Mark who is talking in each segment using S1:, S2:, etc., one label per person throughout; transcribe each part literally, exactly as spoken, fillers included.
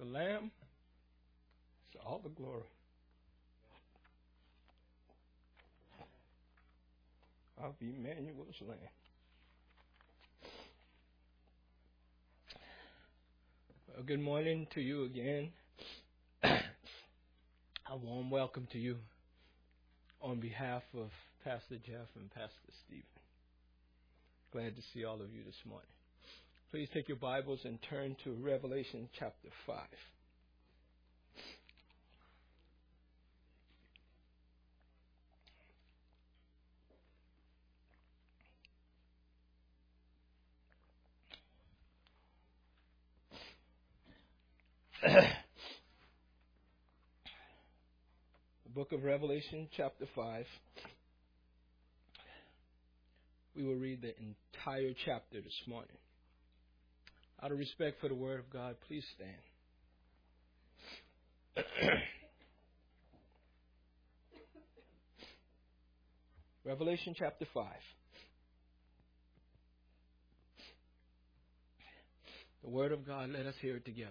S1: Lamb, it's all the glory. Of Emmanuel's Lamb. Well, good morning to you again. A warm welcome to you on behalf of Pastor Jeff and Pastor Stephen. Glad to see all of you this morning. Please take your Bibles and turn to Revelation chapter five. The book of Revelation chapter five. We will read the entire chapter this morning. Out of respect for the Word of God, please stand. Revelation chapter five. The Word of God, let us hear it together.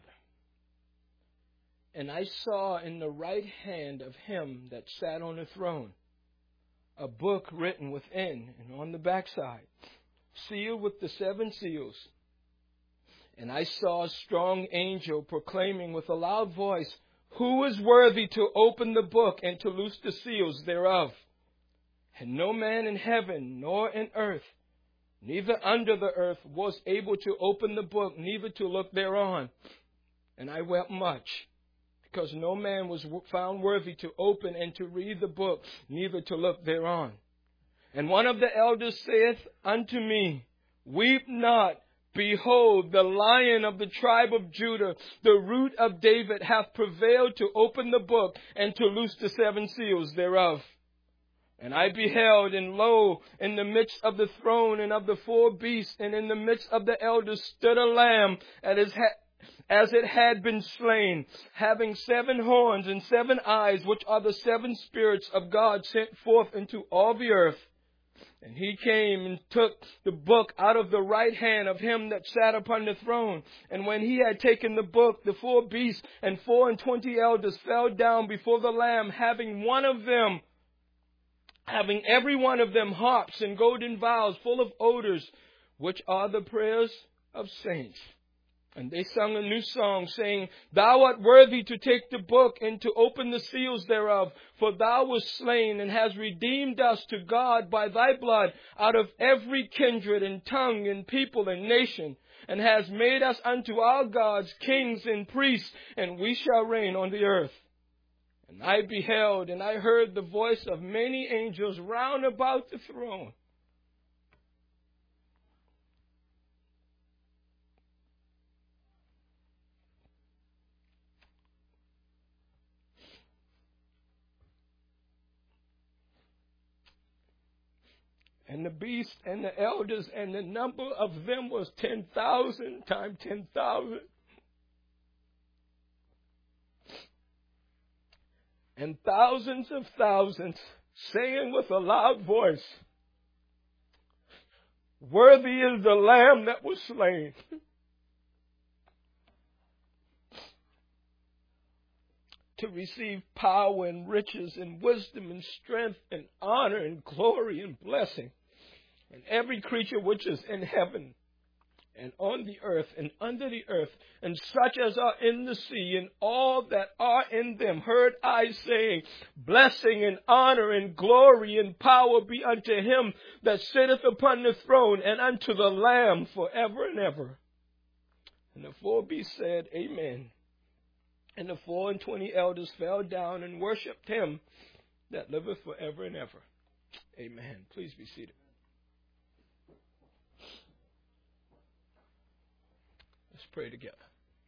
S1: And I saw in the right hand of him that sat on the throne a book written within and on the backside, sealed with the seven seals. And I saw a strong angel proclaiming with a loud voice, Who is worthy to open the book and to loose the seals thereof? And no man in heaven nor in earth, neither under the earth, was able to open the book, neither to look thereon. And I wept much, because no man was found worthy to open and to read the book, neither to look thereon. And one of the elders saith unto me, Weep not. Behold, the Lion of the tribe of Judah, the root of David, hath prevailed to open the book and to loose the seven seals thereof. And I beheld, and lo, in the midst of the throne and of the four beasts, and in the midst of the elders, stood a lamb as it had been slain, having seven horns and seven eyes, which are the seven spirits of God sent forth into all the earth. And he came and took the book out of the right hand of him that sat upon the throne. And when he had taken the book, the four beasts and four and twenty elders fell down before the Lamb, having one of them, having every one of them harps and golden vials full of odors, which are the prayers of saints. And they sung a new song, saying, Thou art worthy to take the book and to open the seals thereof, for thou wast slain and hast redeemed us to God by thy blood out of every kindred and tongue and people and nation, and hast made us unto our gods kings and priests, and we shall reign on the earth. And I beheld, and I heard the voice of many angels round about the throne, and the beast and the elders, and the number of them was ten thousand times ten thousand. And thousands of thousands, saying with a loud voice, Worthy is the Lamb that was slain to receive power and riches and wisdom and strength and honor and glory and blessing. And every creature which is in heaven and on the earth and under the earth, and such as are in the sea, and all that are in them, heard I saying, Blessing and honor and glory and power be unto him that sitteth upon the throne, and unto the Lamb forever and ever. And the four beasts said, Amen. And the four and twenty elders fell down and worshipped him that liveth forever and ever. Amen. Please be seated. Let's pray together.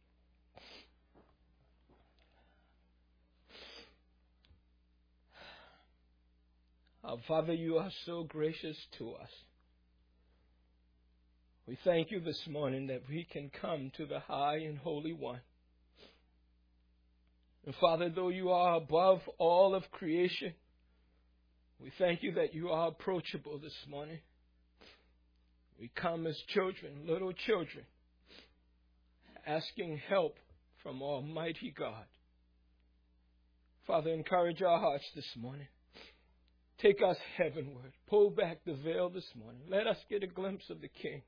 S1: Our Father, you are so gracious to us. We thank you this morning that we can come to the high and holy one. And Father, though you are above all of creation, we thank you that you are approachable this morning. We come as children, little children, asking help from Almighty God. Father, encourage our hearts this morning. Take us heavenward. Pull back the veil this morning. Let us get a glimpse of the King.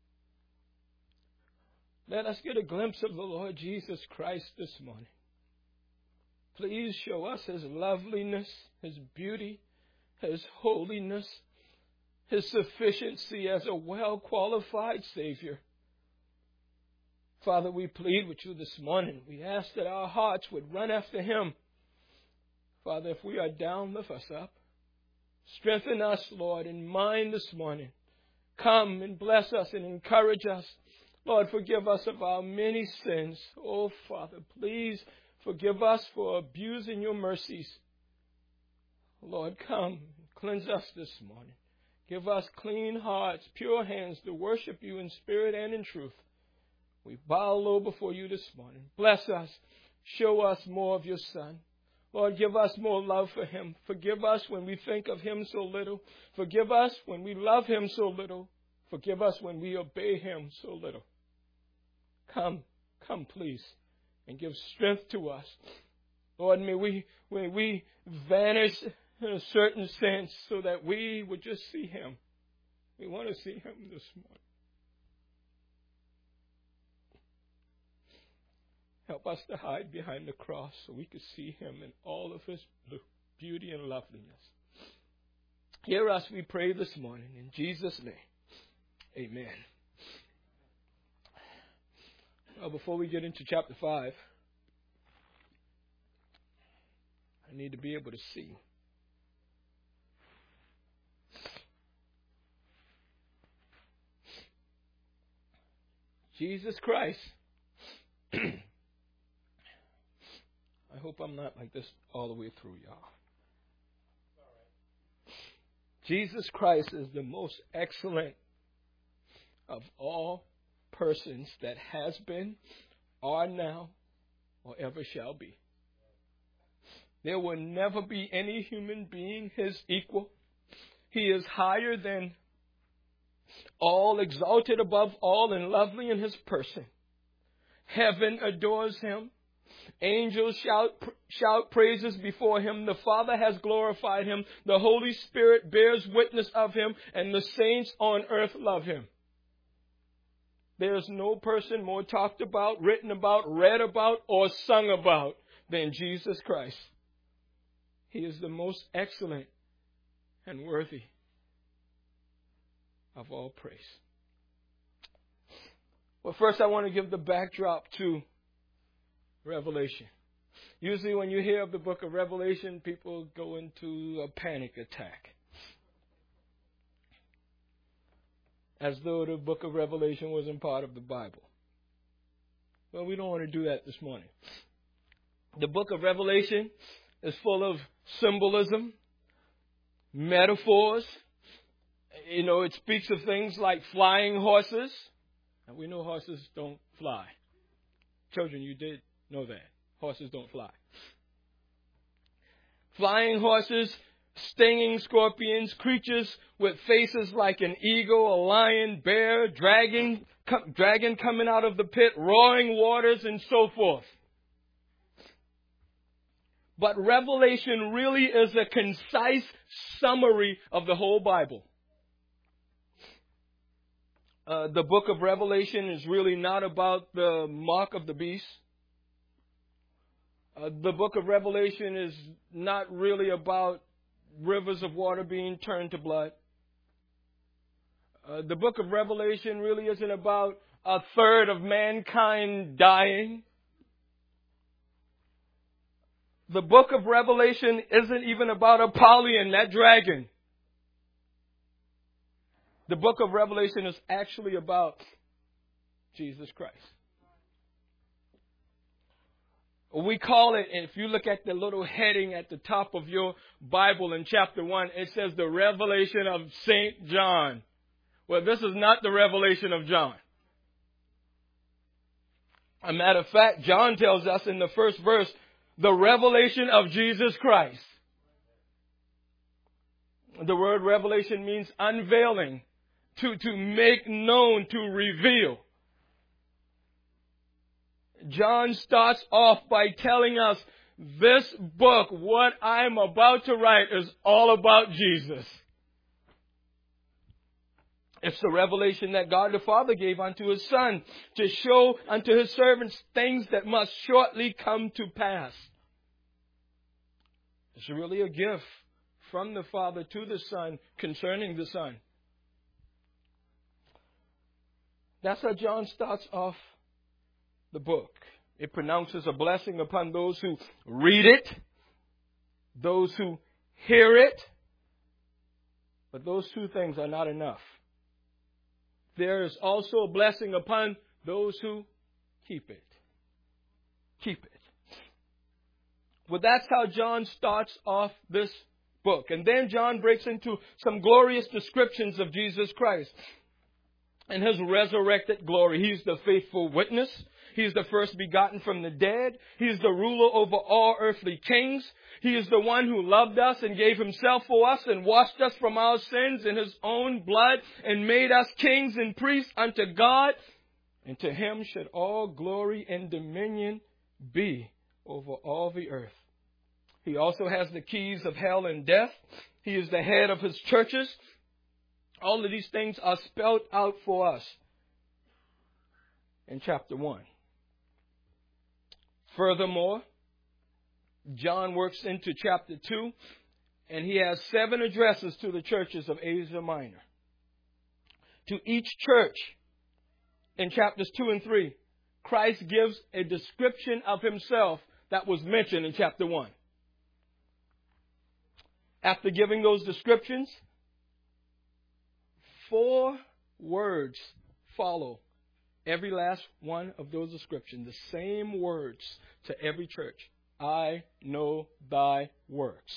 S1: Let us get a glimpse of the Lord Jesus Christ this morning. Please show us His loveliness, His beauty, His holiness, His sufficiency as a well-qualified Savior. Father, we plead with you this morning. We ask that our hearts would run after Him. Father, if we are down, lift us up. Strengthen us, Lord, in mind this morning. Come and bless us and encourage us. Lord, forgive us of our many sins. Oh, Father, please forgive us for abusing your mercies. Lord, come, cleanse us this morning. Give us clean hearts, pure hands to worship you in spirit and in truth. We bow low before you this morning. Bless us. Show us more of your Son. Lord, give us more love for Him. Forgive us when we think of Him so little. Forgive us when we love Him so little. Forgive us when we obey Him so little. Come, come please, and give strength to us. Lord, may we, may we vanish in a certain sense so that we would just see Him. We want to see Him this morning. Help us to hide behind the cross so we could see Him in all of His beauty and loveliness. Hear us, we pray this morning. In Jesus' name, amen. Well, before we get into chapter five, I need to be able to see. Jesus Christ. I hope I'm not like this all the way through, y'all. Jesus Christ is the most excellent of all persons that has been, are now, or ever shall be. There will never be any human being His equal. He is higher than all, exalted above all, and lovely in His person. Heaven adores Him. Angels shout, shout praises before Him. The Father has glorified Him. The Holy Spirit bears witness of Him. And the saints on earth love Him. There's no person more talked about, written about, read about, or sung about than Jesus Christ. He is the most excellent and worthy of all praise. Well, first I want to give the backdrop to Revelation. Usually when you hear of the book of Revelation, people go into a panic attack. As though the book of Revelation wasn't part of the Bible. Well, we don't want to do that this morning. The book of Revelation is full of symbolism, metaphors. You know, it speaks of things like flying horses. And we know horses don't fly. Children, you did know that. Horses don't fly. Flying horses, stinging scorpions, creatures with faces like an eagle, a lion, bear, dragon, co- dragon coming out of the pit, roaring waters, and so forth. But Revelation really is a concise summary of the whole Bible. Uh, the book of Revelation is really not about the mark of the beast. Uh, the book of Revelation is not really about rivers of water being turned to blood. Uh, the book of Revelation really isn't about a third of mankind dying. The book of Revelation isn't even about Apollyon, that dragon. The book of Revelation is actually about Jesus Christ. We call it, and if you look at the little heading at the top of your Bible in chapter one, it says the revelation of Saint John. Well, this is not the revelation of John. As a matter of fact, John tells us in the first verse, the revelation of Jesus Christ. The word revelation means unveiling, to, to make known, to reveal. John starts off by telling us this book, what I'm about to write, is all about Jesus. It's the revelation that God the Father gave unto His Son to show unto His servants things that must shortly come to pass. It's really a gift from the Father to the Son concerning the Son. That's how John starts off the book. It pronounces a blessing upon those who read it, those who hear it. But those two things are not enough. There is also a blessing upon those who keep it. Keep it. Well, that's how John starts off this book. And then John breaks into some glorious descriptions of Jesus Christ and His resurrected glory. He's the faithful witness. He's the first begotten from the dead. He's the ruler over all earthly kings. He is the one who loved us and gave Himself for us and washed us from our sins in His own blood and made us kings and priests unto God. And to Him should all glory and dominion be over all the earth. He also has the keys of hell and death. He is the head of His churches. All of these things are spelled out for us in chapter one. Furthermore, John works into chapter two, and he has seven addresses to the churches of Asia Minor. To each church in chapters two and three, Christ gives a description of Himself that was mentioned in chapter one. After giving those descriptions, four words follow every last one of those descriptions. The same words to every church. I know thy works.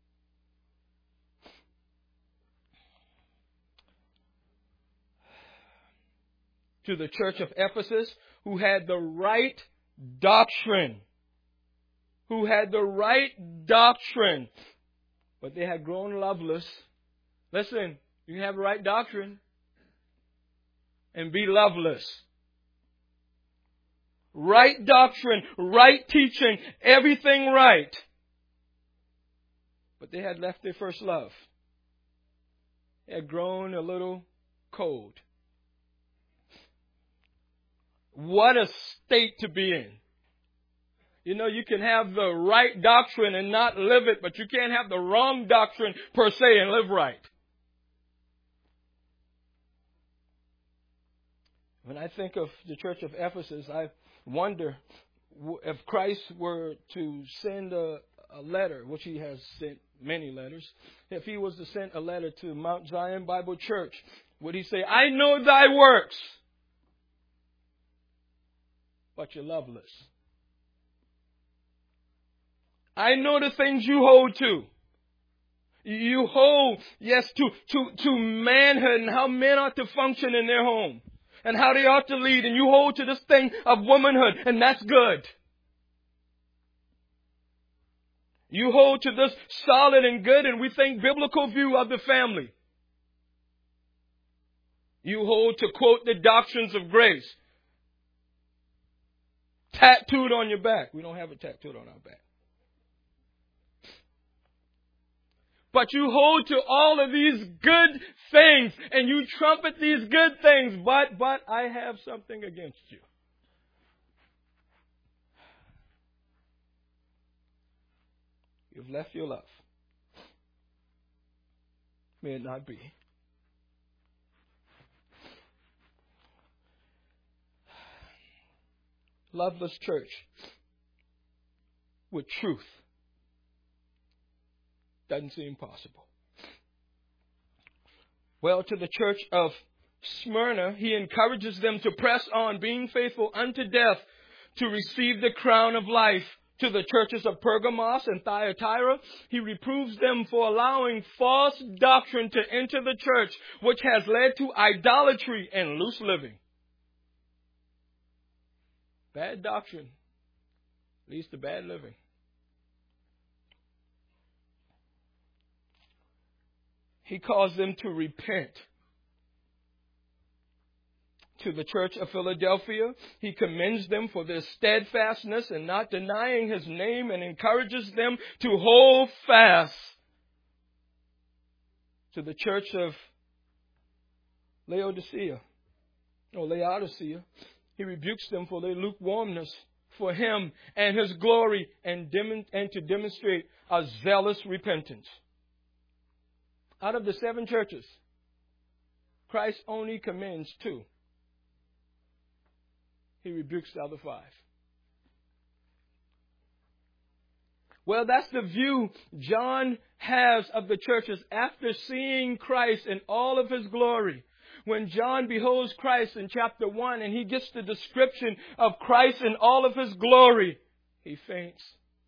S1: To the church of Ephesus, who had the right doctrine. Who had the right doctrine. But they had grown loveless. Listen, you have the right doctrine and be loveless. Right doctrine, right teaching, everything right. But they had left their first love. They had grown a little cold. What a state to be in. You know, you can have the right doctrine and not live it, but you can't have the wrong doctrine per se and live right. When I think of the church of Ephesus, I wonder if Christ were to send a, a letter, which He has sent many letters, if He was to send a letter to Mount Zion Bible Church, would He say, I know thy works, but you're loveless. I know the things you hold to. You hold, yes, to, to, to manhood and how men ought to function in their home. And how they ought to lead. And you hold to this thing of womanhood. And that's good. You hold to this solid and good and we think biblical view of the family. You hold to quote the doctrines of grace. Tattooed on your back. We don't have it tattooed on our back. But you hold to all of these good things and you trumpet these good things. But, but I have something against you. You've left your love. May it not be. Loveless church with truth doesn't seem possible. Well, to the church of Smyrna, he encourages them to press on, being faithful unto death, to receive the crown of life. To the churches of Pergamos and Thyatira, he reproves them for allowing false doctrine to enter the church, which has led to idolatry and loose living. Bad doctrine leads to bad living. He calls them to repent. To the church of Philadelphia, he commends them for their steadfastness and not denying his name, and encourages them to hold fast. To the church of Laodicea, or Laodicea, he rebukes them for their lukewarmness for him and his glory, and, dem- and to demonstrate a zealous repentance. Out of the seven churches, Christ only commends two. He rebukes the other five. Well, that's the view John has of the churches after seeing Christ in all of his glory. When John beholds Christ in chapter one and he gets the description of Christ in all of his glory, he faints.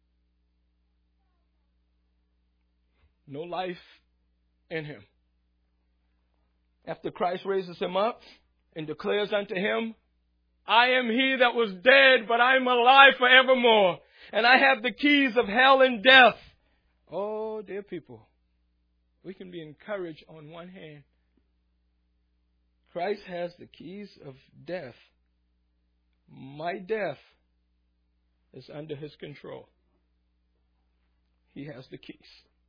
S1: No life in him. After Christ raises him up and declares unto him, I am he that was dead, but I am alive forevermore. And I have the keys of hell and death. Oh, dear people, we can be encouraged on one hand. Christ has the keys of death. My death is under his control. He has the keys.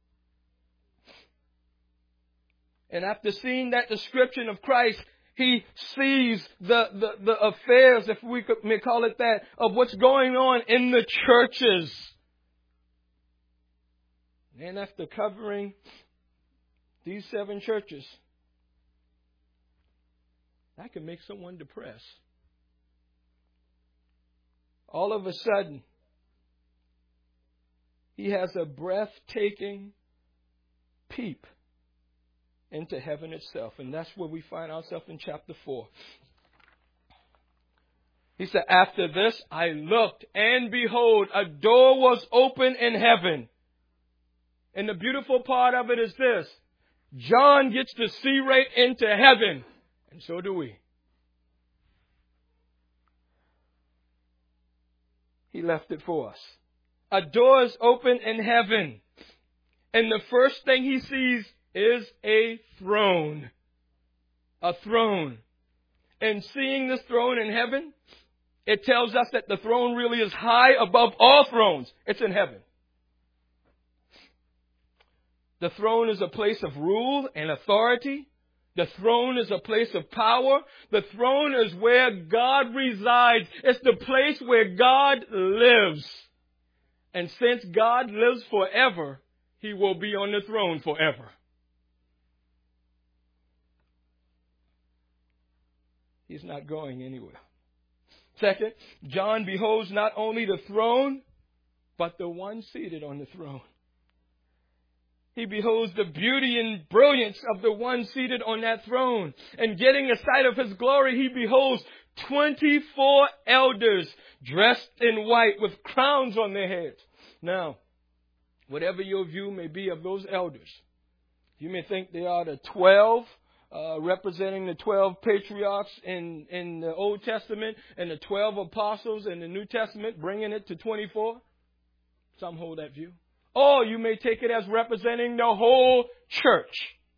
S1: And after seeing that description of Christ, he sees the, the, the affairs, if we could, may call it that, of what's going on in the churches. And after covering these seven churches, that can make someone depressed. All of a sudden, he has a breathtaking peep into heaven itself. And that's where we find ourselves in chapter four. He said, after this I looked, and behold, a door was open in heaven. And the beautiful part of it is this. John gets to see right into heaven. And so do we. He left it for us. A door is open in heaven. And the first thing he sees is a throne. A throne. And seeing this throne in heaven, it tells us that the throne really is high above all thrones. It's in heaven. The throne is a place of rule and authority. The throne is a place of power. The throne is where God resides. It's the place where God lives. And since God lives forever, he will be on the throne forever. He's not going anywhere. Second, John beholds not only the throne, but the one seated on the throne. He beholds the beauty and brilliance of the one seated on that throne. And getting a sight of his glory, he beholds twenty-four elders dressed in white with crowns on their heads. Now, whatever your view may be of those elders, you may think they are the twelve, uh, representing the twelve patriarchs in, in the Old Testament and the twelve apostles in the New Testament, bringing it to twenty-four. Some hold that view. Or you may take it as representing the whole church.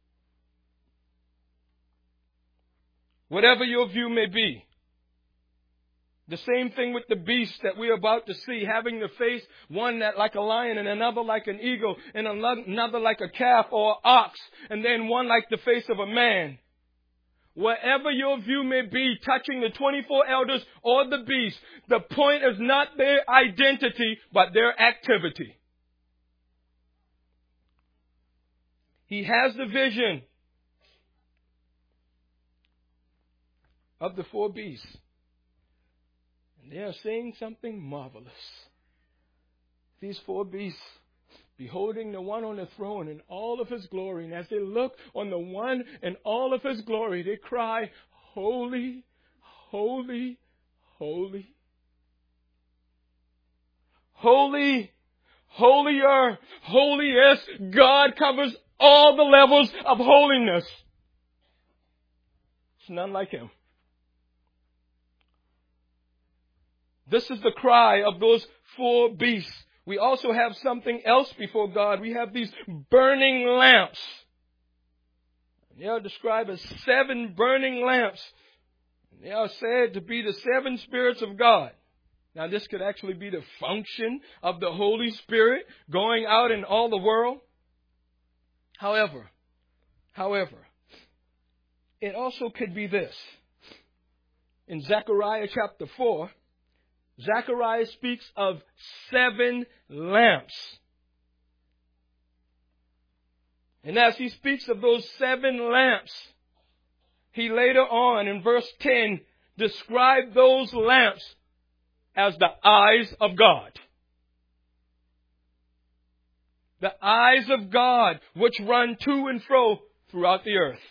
S1: Whatever your view may be. The same thing with the beast that we're about to see, having the face, one that like a lion and another like an eagle and another like a calf or ox, and then one like the face of a man. Wherever your view may be touching the twenty-four elders or the beast, the point is not their identity, but their activity. He has the vision of the four beasts. And they are saying something marvelous. These four beasts, beholding the one on the throne in all of his glory. And as they look on the one in all of his glory, they cry, holy, holy, holy. Holy, holier, holiest. God covers all the levels of holiness. It's none like him. This is the cry of those four beasts. We also have something else before God. We have these burning lamps. They are described as seven burning lamps. They are said to be the seven spirits of God. Now, this could actually be the function of the Holy Spirit going out in all the world. However, however, it also could be this. In Zechariah chapter four, Zechariah speaks of seven lamps. And as he speaks of those seven lamps, he later on in verse ten described those lamps as the eyes of God. The eyes of God which run to and fro throughout the earth.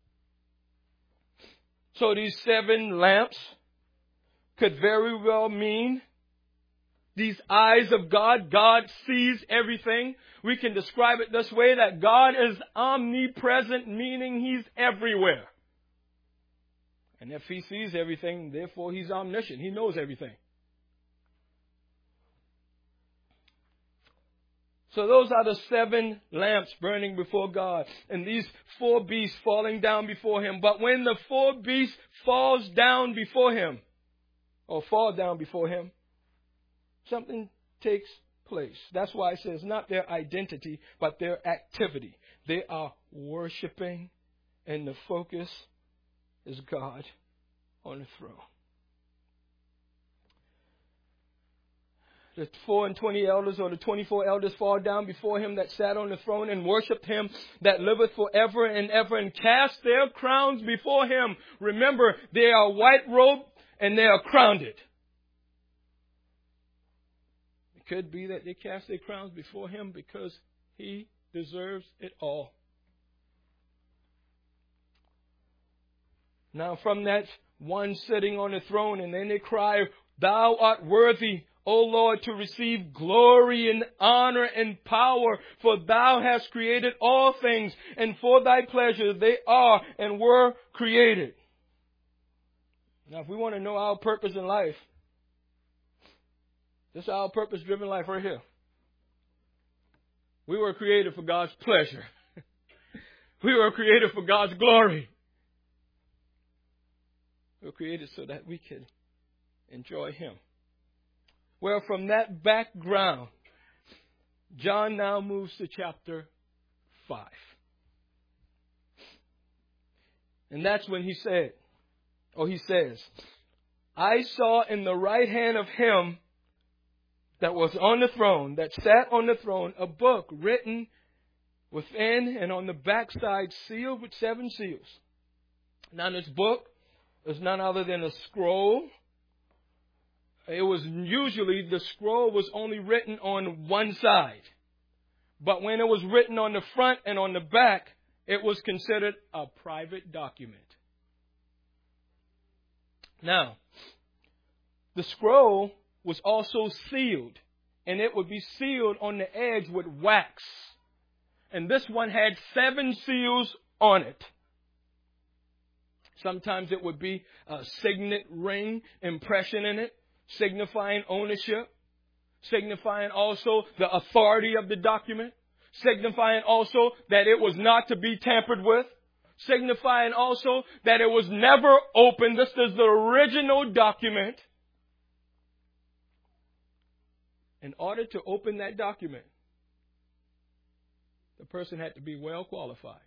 S1: So these seven lamps could very well mean these eyes of God. God sees everything. We can describe it this way, that God is omnipresent, meaning He's everywhere. And if He sees everything, therefore He's omniscient. He knows everything. So those are the seven lamps burning before God, and these four beasts falling down before Him. But when the four beasts falls down before Him, or fall down before Him, something takes place. That's why it says not their identity, but their activity. They are worshiping, and the focus is God on the throne. The four and twenty elders, or the twenty-four elders, fall down before Him that sat on the throne and worshipped Him that liveth forever and ever, and cast their crowns before Him. Remember, they are white robed and they are crowned. It could be that they cast their crowns before Him because He deserves it all. Now from that one sitting on the throne, and then they cry, Thou art worthy, O Lord, to receive glory and honor and power, for Thou hast created all things, and for Thy pleasure they are and were created. Now, if we want to know our purpose in life, this is our purpose-driven life right here. We were created for God's pleasure. We were created for God's glory. We were created so that we could enjoy Him. Well, from that background, John now moves to chapter five. And that's when he said, or he says, I saw in the right hand of Him that was on the throne, that sat on the throne, a book written within and on the backside, sealed with seven seals. Now, this book is none other than a scroll. It was usually, the scroll was only written on one side. But when it was written on the front and on the back, it was considered a private document. Now, the scroll was also sealed, and it would be sealed on the edge with wax. And this one had seven seals on it. Sometimes it would be a signet ring impression in it, signifying ownership, signifying also the authority of the document, signifying also that it was not to be tampered with, signifying also that it was never opened. This is the original document. In order to open that document, the person had to be well qualified.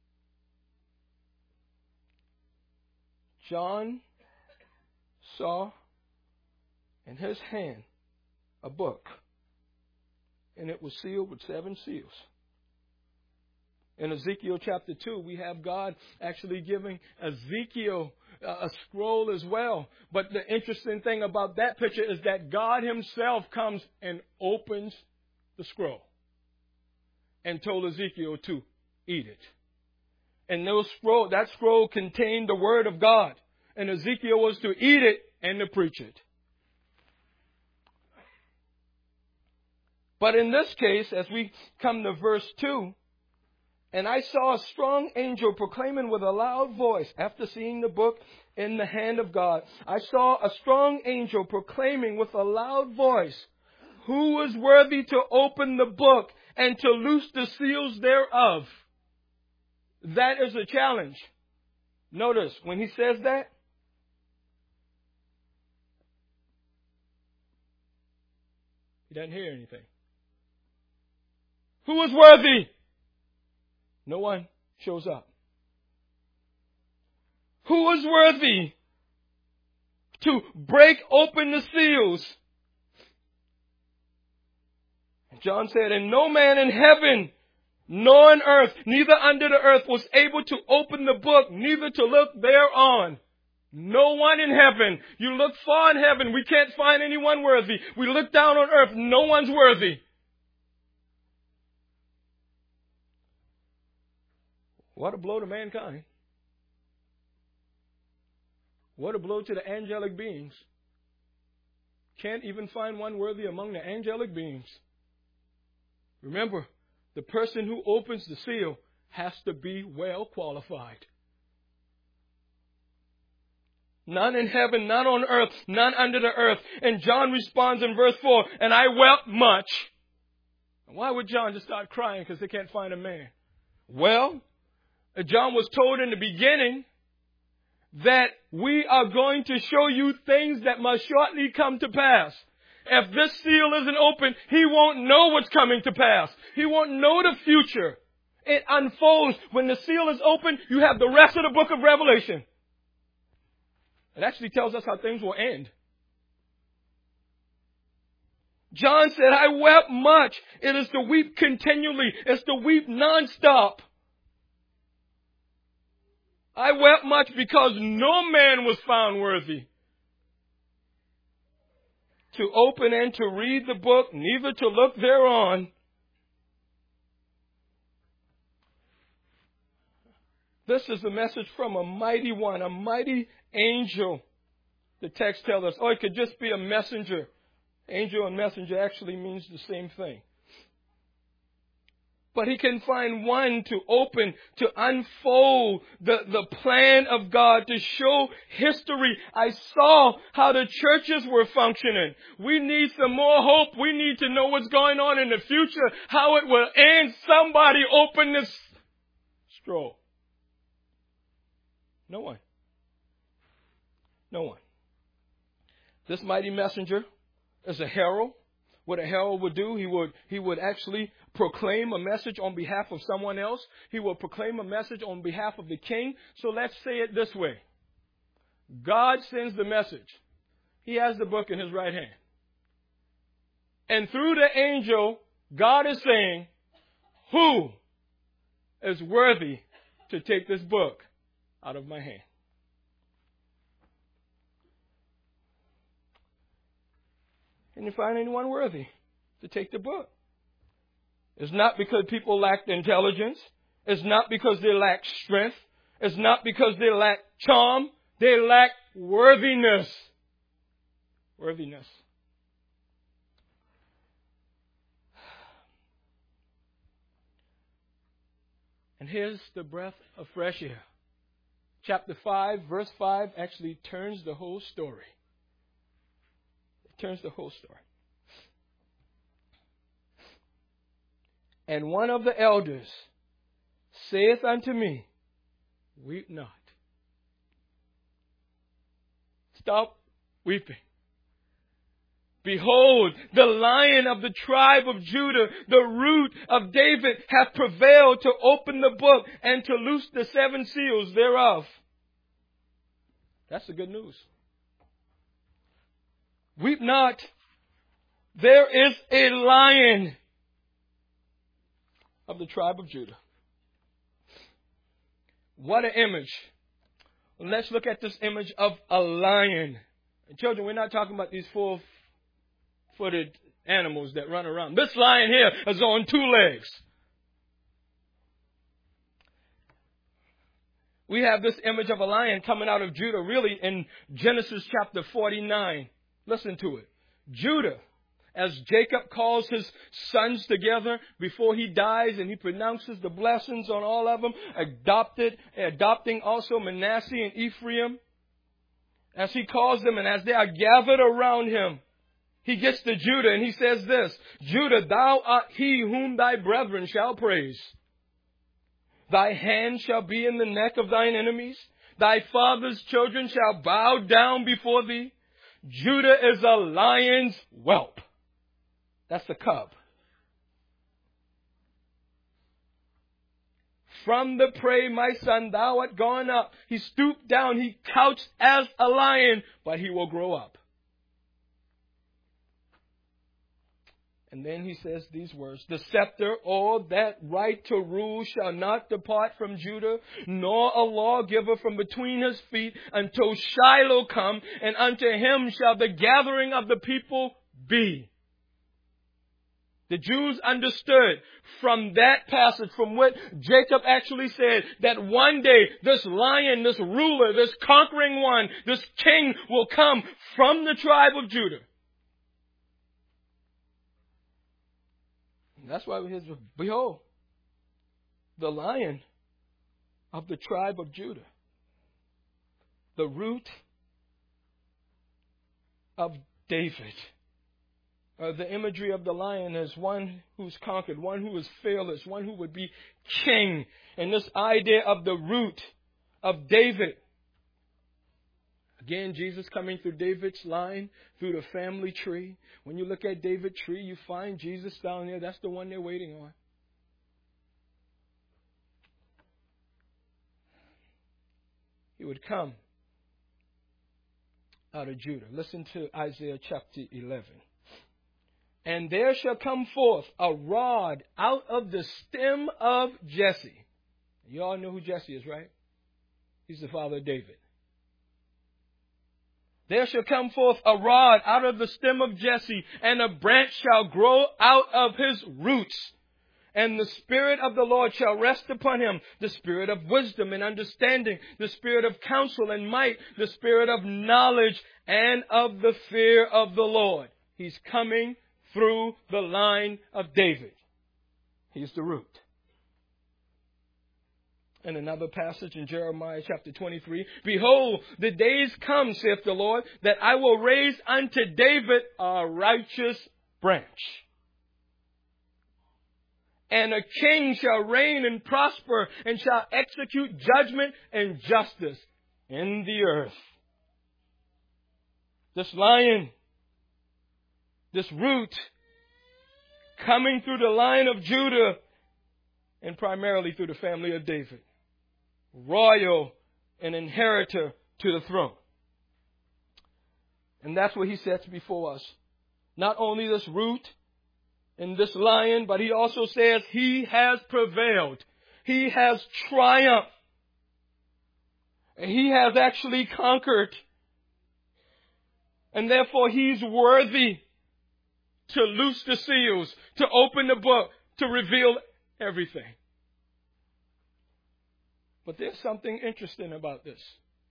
S1: John saw in his hand a book, and it was sealed with seven seals. In Ezekiel chapter two, we have God actually giving Ezekiel a scroll as well. But the interesting thing about that picture is that God Himself comes and opens the scroll and told Ezekiel to eat it. And those scroll, that scroll contained the Word of God, and Ezekiel was to eat it and to preach it. But in this case, as we come to verse two, and I saw a strong angel proclaiming with a loud voice, after seeing the book in the hand of God, I saw a strong angel proclaiming with a loud voice, who is worthy to open the book and to loose the seals thereof? That is a challenge. Notice, when he says that, He doesn't hear anything. Who is worthy? No one shows up. Who is worthy to break open the seals? And John said, and no man in heaven, nor on earth, neither under the earth, was able to open the book, neither to look thereon. No one in heaven. You look far in heaven, we can't find anyone worthy. We look down on earth, no one's worthy. What a blow to mankind. What a blow to the angelic beings. Can't even find one worthy among the angelic beings. Remember, the person who opens the seal has to be well qualified. None in heaven, none on earth, none under the earth. And John responds in verse four, and I wept much. Why would John just start crying because they can't find a man? Well, John was told in the beginning that we are going to show you things that must shortly come to pass. If this seal isn't open, he won't know what's coming to pass. He won't know the future. It unfolds. When the seal is open, you have the rest of the book of Revelation. It actually tells us how things will end. John said, I wept much. It is to weep continually. It's to weep nonstop. I wept much because no man was found worthy to open and to read the book, neither to look thereon. This is the message from a mighty one, a mighty angel. The text tells us, oh, it could just be a messenger. Angel and messenger actually means the same thing. But he can find one to open, to unfold the, the plan of God, to show history. I saw how the churches were functioning. We need some more hope. We need to know what's going on in the future, how it will end. Somebody open this scroll. No one. No one. This mighty messenger is a herald. What a herald would do, he would, he would actually proclaim a message on behalf of someone else. He will proclaim a message on behalf of the king. So let's say it this way. God sends the message. He has the book in his right hand. And through the angel, God is saying, who is worthy to take this book out of my hand? Can you find anyone worthy to take the book? It's not because people lacked intelligence. It's not because they lack strength. It's not because they lack charm. They lack worthiness. Worthiness. And here's the breath of fresh air. Chapter five, verse five actually turns the whole story. It turns the whole story. And one of the elders saith unto me, weep not. Stop weeping. Behold, the Lion of the tribe of Judah, the root of David, hath prevailed to open the book and to loose the seven seals thereof. That's the good news. Weep not. There is a Lion of the tribe of Judah. What an image. Let's look at this image of a lion. And children, we're not talking about these four-footed animals that run around. This lion here is on two legs. We have this image of a lion coming out of Judah, really in Genesis chapter forty-nine. Listen to it. Judah, as Jacob calls his sons together before he dies and he pronounces the blessings on all of them, adopted, adopting also Manasseh and Ephraim, as he calls them and as they are gathered around him, he gets to Judah and he says this, Judah, thou art he whom thy brethren shall praise. Thy hand shall be in the neck of thine enemies. Thy father's children shall bow down before thee. Judah is a lion's whelp. That's the cub. From the prey, my son, thou art gone up. He stooped down. He couched as a lion, but he will grow up. And then he says these words, the scepter or that right to rule shall not depart from Judah, nor a lawgiver from between his feet until Shiloh come, and unto him shall the gathering of the people be. The Jews understood from that passage, from what Jacob actually said, that one day this lion, this ruler, this conquering one, this king will come from the tribe of Judah. And that's why we hear, behold, the lion of the tribe of Judah. The root of David. Uh, the imagery of the lion as one who's conquered, one who is fearless, one who would be king. And this idea of the root of David. Again, Jesus coming through David's line, through the family tree. When you look at David's tree, you find Jesus down there. That's the one they're waiting on. He would come out of Judah. Listen to Isaiah chapter eleven. And there shall come forth a rod out of the stem of Jesse. You all know who Jesse is, right? He's the father of David. There shall come forth a rod out of the stem of Jesse, and a branch shall grow out of his roots. And the Spirit of the Lord shall rest upon him, the Spirit of wisdom and understanding, the Spirit of counsel and might, the Spirit of knowledge and of the fear of the Lord. He's coming through the line of David. He's the root. In another passage in Jeremiah chapter twenty-three, behold, the days come, saith the Lord, that I will raise unto David a righteous branch. And a king shall reign and prosper, and shall execute judgment and justice in the earth. This lion, this root, coming through the line of Judah, and primarily through the family of David. Royal and inheritor to the throne. And that's what he sets before us. Not only this root and this lion, but he also says he has prevailed. He has triumphed. And he has actually conquered. And therefore he's worthy to loose the seals, to open the book, to reveal everything. But there's something interesting about this.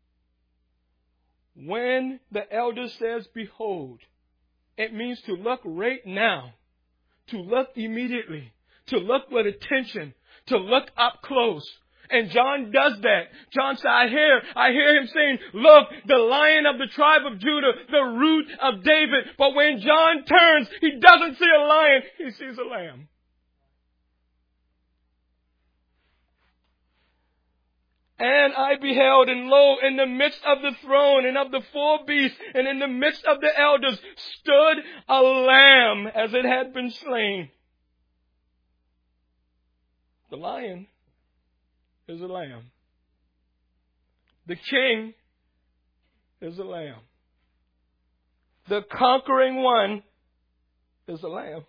S1: When the elder says, behold, it means to look right now, to look immediately, to look with attention, to look up close. And John does that. John said, I hear, I hear him saying, look, the lion of the tribe of Judah, the root of David. But when John turns, he doesn't see a lion, he sees a lamb. And I beheld, and lo, in the midst of the throne and of the four beasts, and in the midst of the elders, stood a lamb as it had been slain. The lion is a lamb. The king is a lamb. The conquering one is a lamb.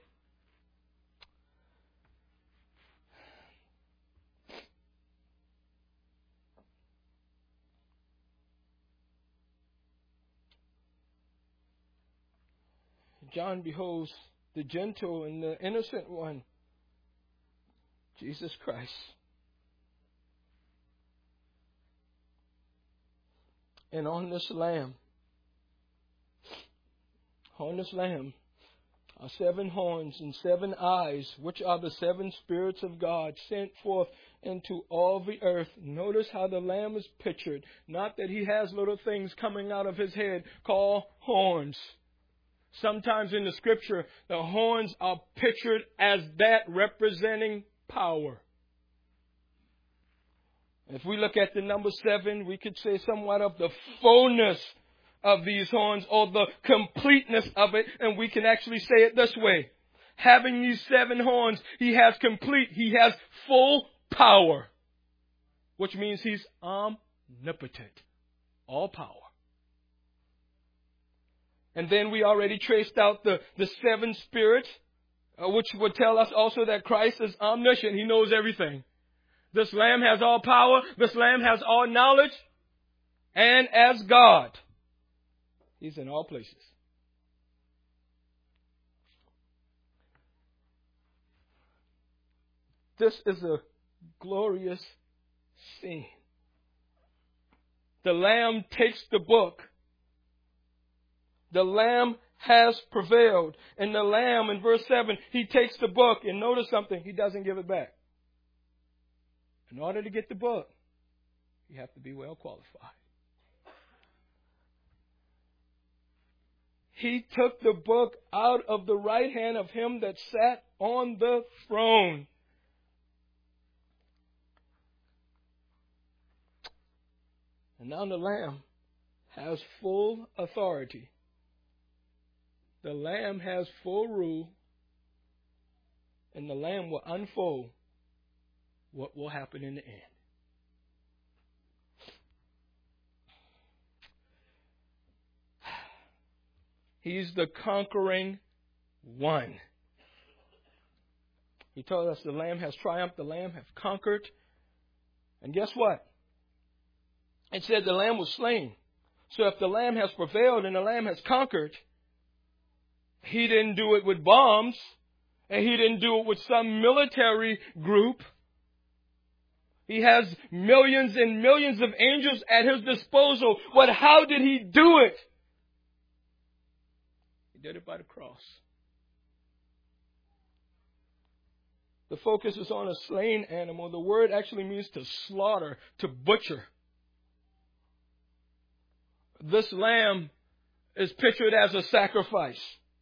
S1: John beholds the gentle and the innocent one, Jesus Christ. And on this lamb, on this lamb are seven horns and seven eyes, which are the seven spirits of God sent forth into all the earth. Notice how the lamb is pictured. Not that he has little things coming out of his head called horns. Sometimes in the scripture, the horns are pictured as that representing power. If we look at the number seven, we could say somewhat of the fullness of these horns or the completeness of it. And we can actually say it this way. having these seven horns, he has complete, he has full power, which means he's omnipotent, all power. And then we already traced out the, the seven spirits, uh, which would tell us also that Christ is omniscient. He knows everything. This Lamb has all power. This Lamb has all knowledge. And as God, he's in all places. This is a glorious scene. The Lamb takes the book. The Lamb has prevailed. And the Lamb, in verse seven, he takes the book. And notice something, he doesn't give it back. In order to get the book, you have to be well qualified. He took the book out of the right hand of him that sat on the throne. And now the Lamb has full authority. The Lamb has full rule. And the Lamb will unfold what will happen in the end. He's the conquering one. He told us the Lamb has triumphed, the Lamb has conquered. And guess what? It said the Lamb was slain. So if the Lamb has prevailed and the Lamb has conquered, he didn't do it with bombs, and he didn't do it with some military group. He has millions and millions of angels at his disposal. But how did he do it? He did it by the cross. The focus is on a slain animal. The word actually means to slaughter, to butcher. This lamb is pictured as a sacrifice.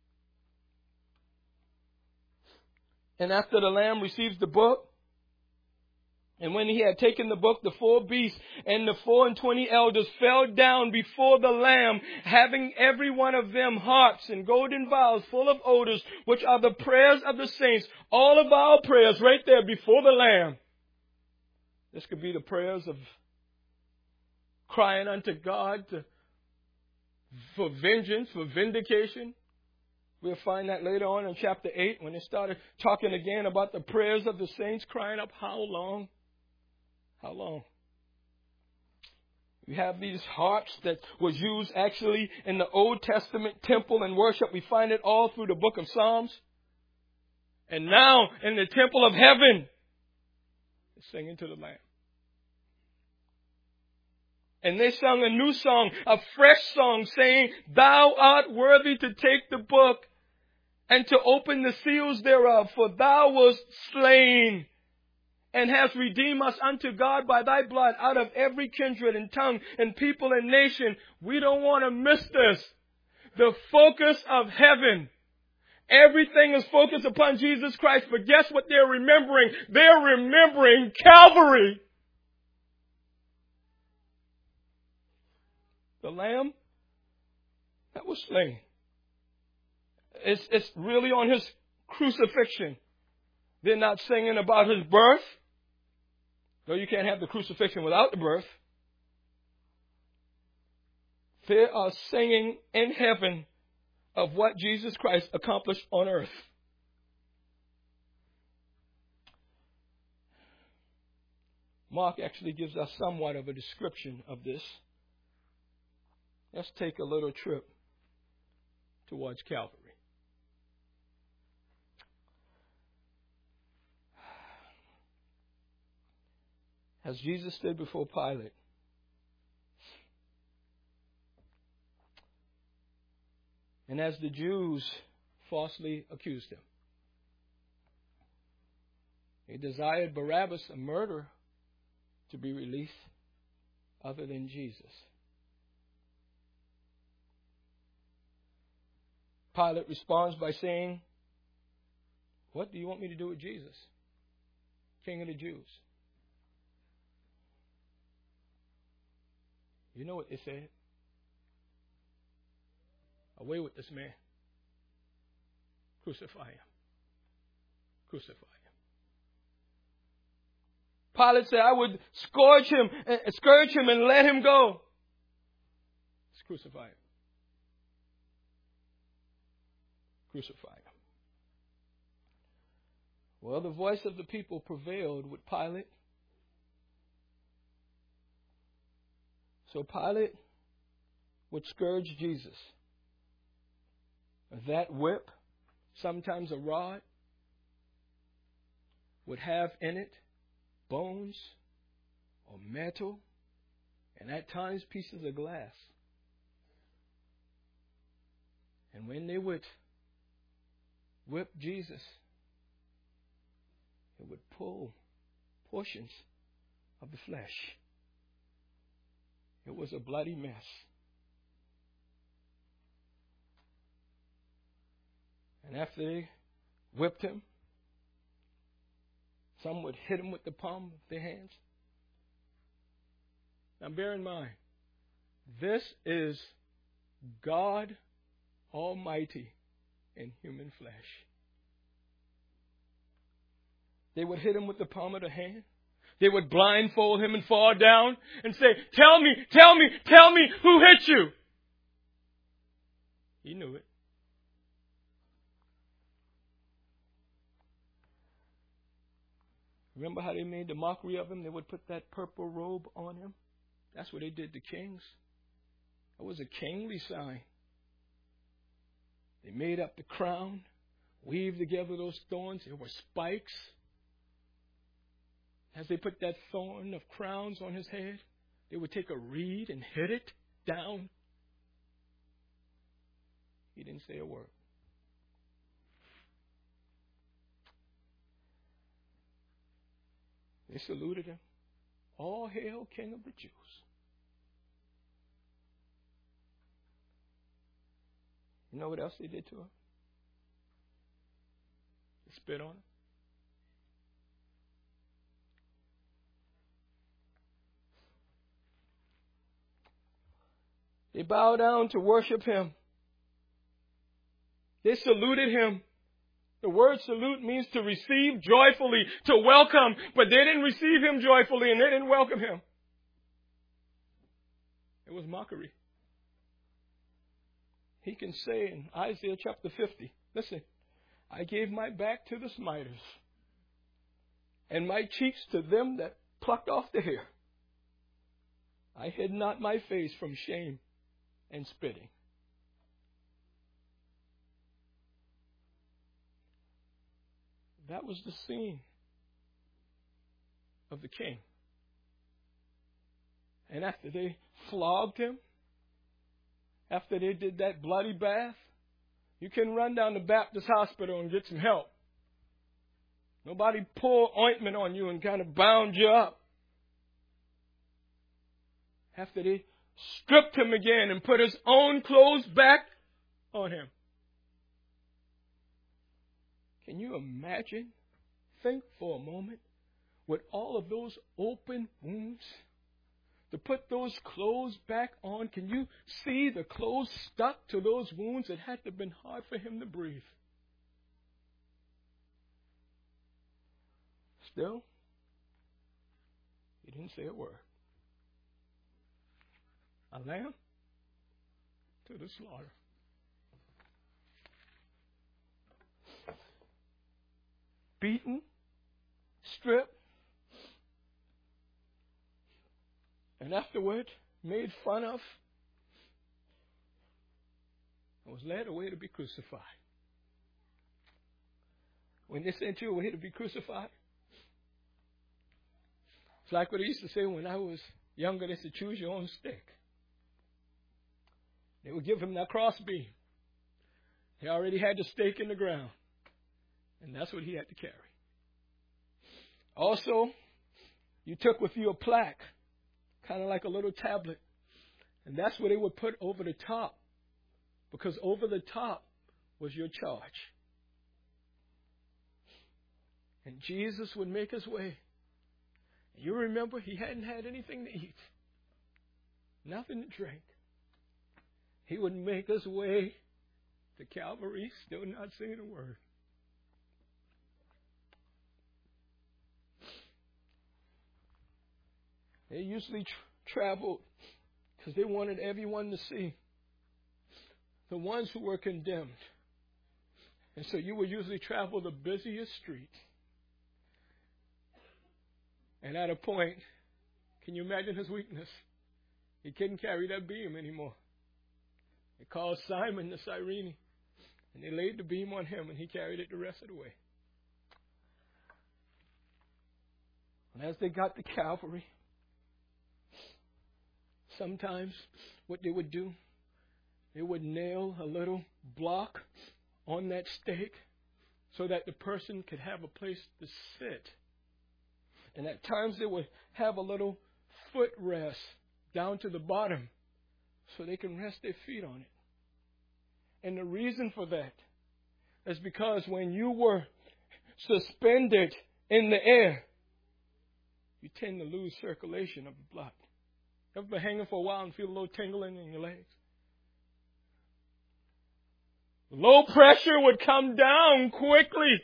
S1: And after the lamb receives the book, and when he had taken the book, the four beasts and the four and twenty elders fell down before the Lamb, having every one of them harps and golden vials full of odors, which are the prayers of the saints. All of our prayers right there before the Lamb. This could be the prayers of crying unto God to, for vengeance, for vindication. We'll find that later on in chapter eight when they started talking again about the prayers of the saints crying up, how long? How long? We have these harps that was used actually in the Old Testament temple and worship. We find it all through the book of Psalms. And now in the temple of heaven, they're singing to the Lamb. And they sung a new song, a fresh song, saying, Thou art worthy to take the book and to open the seals thereof, for thou wast slain and hast redeemed us unto God by thy blood out of every kindred and tongue and people and nation. We don't want to miss this. The focus of heaven. Everything is focused upon Jesus Christ. But guess what they're remembering? They're remembering Calvary. The Lamb that was slain. It's, it's really on his crucifixion. They're not singing about his birth. No, you can't have the crucifixion without the birth. They are singing in heaven of what Jesus Christ accomplished on earth. Mark actually gives us somewhat of a description of this. Let's take a little trip towards Calvary. As Jesus stood before Pilate, and as the Jews falsely accused him, he desired Barabbas, a murderer, to be released other than Jesus. Pilate responds by saying, What do you want me to do with Jesus, King of the Jews? You know what they said? Away with this man. Crucify him. Crucify him. Pilate said, I would scourge him, uh, scourge him and let him go. Let's crucify him. Crucify him. Well, the voice of the people prevailed with Pilate. So Pilate would scourge Jesus. That whip, sometimes a rod, would have in it bones or metal, and at times pieces of glass. And when they would whip Jesus, it would pull portions of the flesh. It was a bloody mess. And after they whipped him, some would hit him with the palm of their hands. Now bear in mind, this is God Almighty in human flesh. They would hit him with the palm of the hand. They would blindfold him and fall down and say, tell me, tell me, tell me who hit you. He knew it. Remember how they made the mockery of him? They would put that purple robe on him. That's what they did to kings. It was a kingly sign. They made up the crown, weaved together those thorns. There were spikes. As they put that thorn of crowns on his head, they would take a reed and hit it down. He didn't say a word. They saluted him. All hail, King of the Jews. You know what else they did to him? They spit on him. They bowed down to worship him. They saluted him. The word salute means to receive joyfully, to welcome, but they didn't receive him joyfully and they didn't welcome him. It was mockery. He can say in Isaiah chapter fifty, listen, I gave my back to the smiters and my cheeks to them that plucked off the hair. I hid not my face from shame and spitting. That was the scene of the king. And after they flogged him, after they did that bloody bath, you can run down to Baptist Hospital and get some help. Nobody poured ointment on you and kind of bound you up. After they stripped him again and put his own clothes back on him. Can you imagine? Think for a moment. With all of those open wounds, to put those clothes back on, can you see the clothes stuck to those wounds? It had to have been hard for him to breathe. Still, he didn't say a word. A lamb to the slaughter. Beaten, stripped, and afterward made fun of, and was led away to be crucified. When they sent you away to be crucified, it's like what I used to say when I was younger. They said, choose your own stick. They would give him that crossbeam. He already had the stake in the ground. And that's what he had to carry. Also, you took with you a plaque, kind of like a little tablet. And that's what they would put over the top. Because over the top was your charge. And Jesus would make his way. You remember, he hadn't had anything to eat. Nothing to drink. He would make his way to Calvary, still not saying a word. They usually tra- traveled because they wanted everyone to see the ones who were condemned. And so you would usually travel the busiest street. And at a point, can you imagine his weakness? He couldn't carry that beam anymore. They called Simon the Cyrene, and they laid the beam on him, and he carried it the rest of the way. And as they got to Calvary, sometimes what they would do, they would nail a little block on that stake so that the person could have a place to sit. And at times they would have a little footrest down to the bottom so they can rest their feet on it. And the reason for that is because when you were suspended in the air, you tend to lose circulation of the blood. Ever been hanging for a while and feel a little tingling in your legs? Low pressure would come down quickly.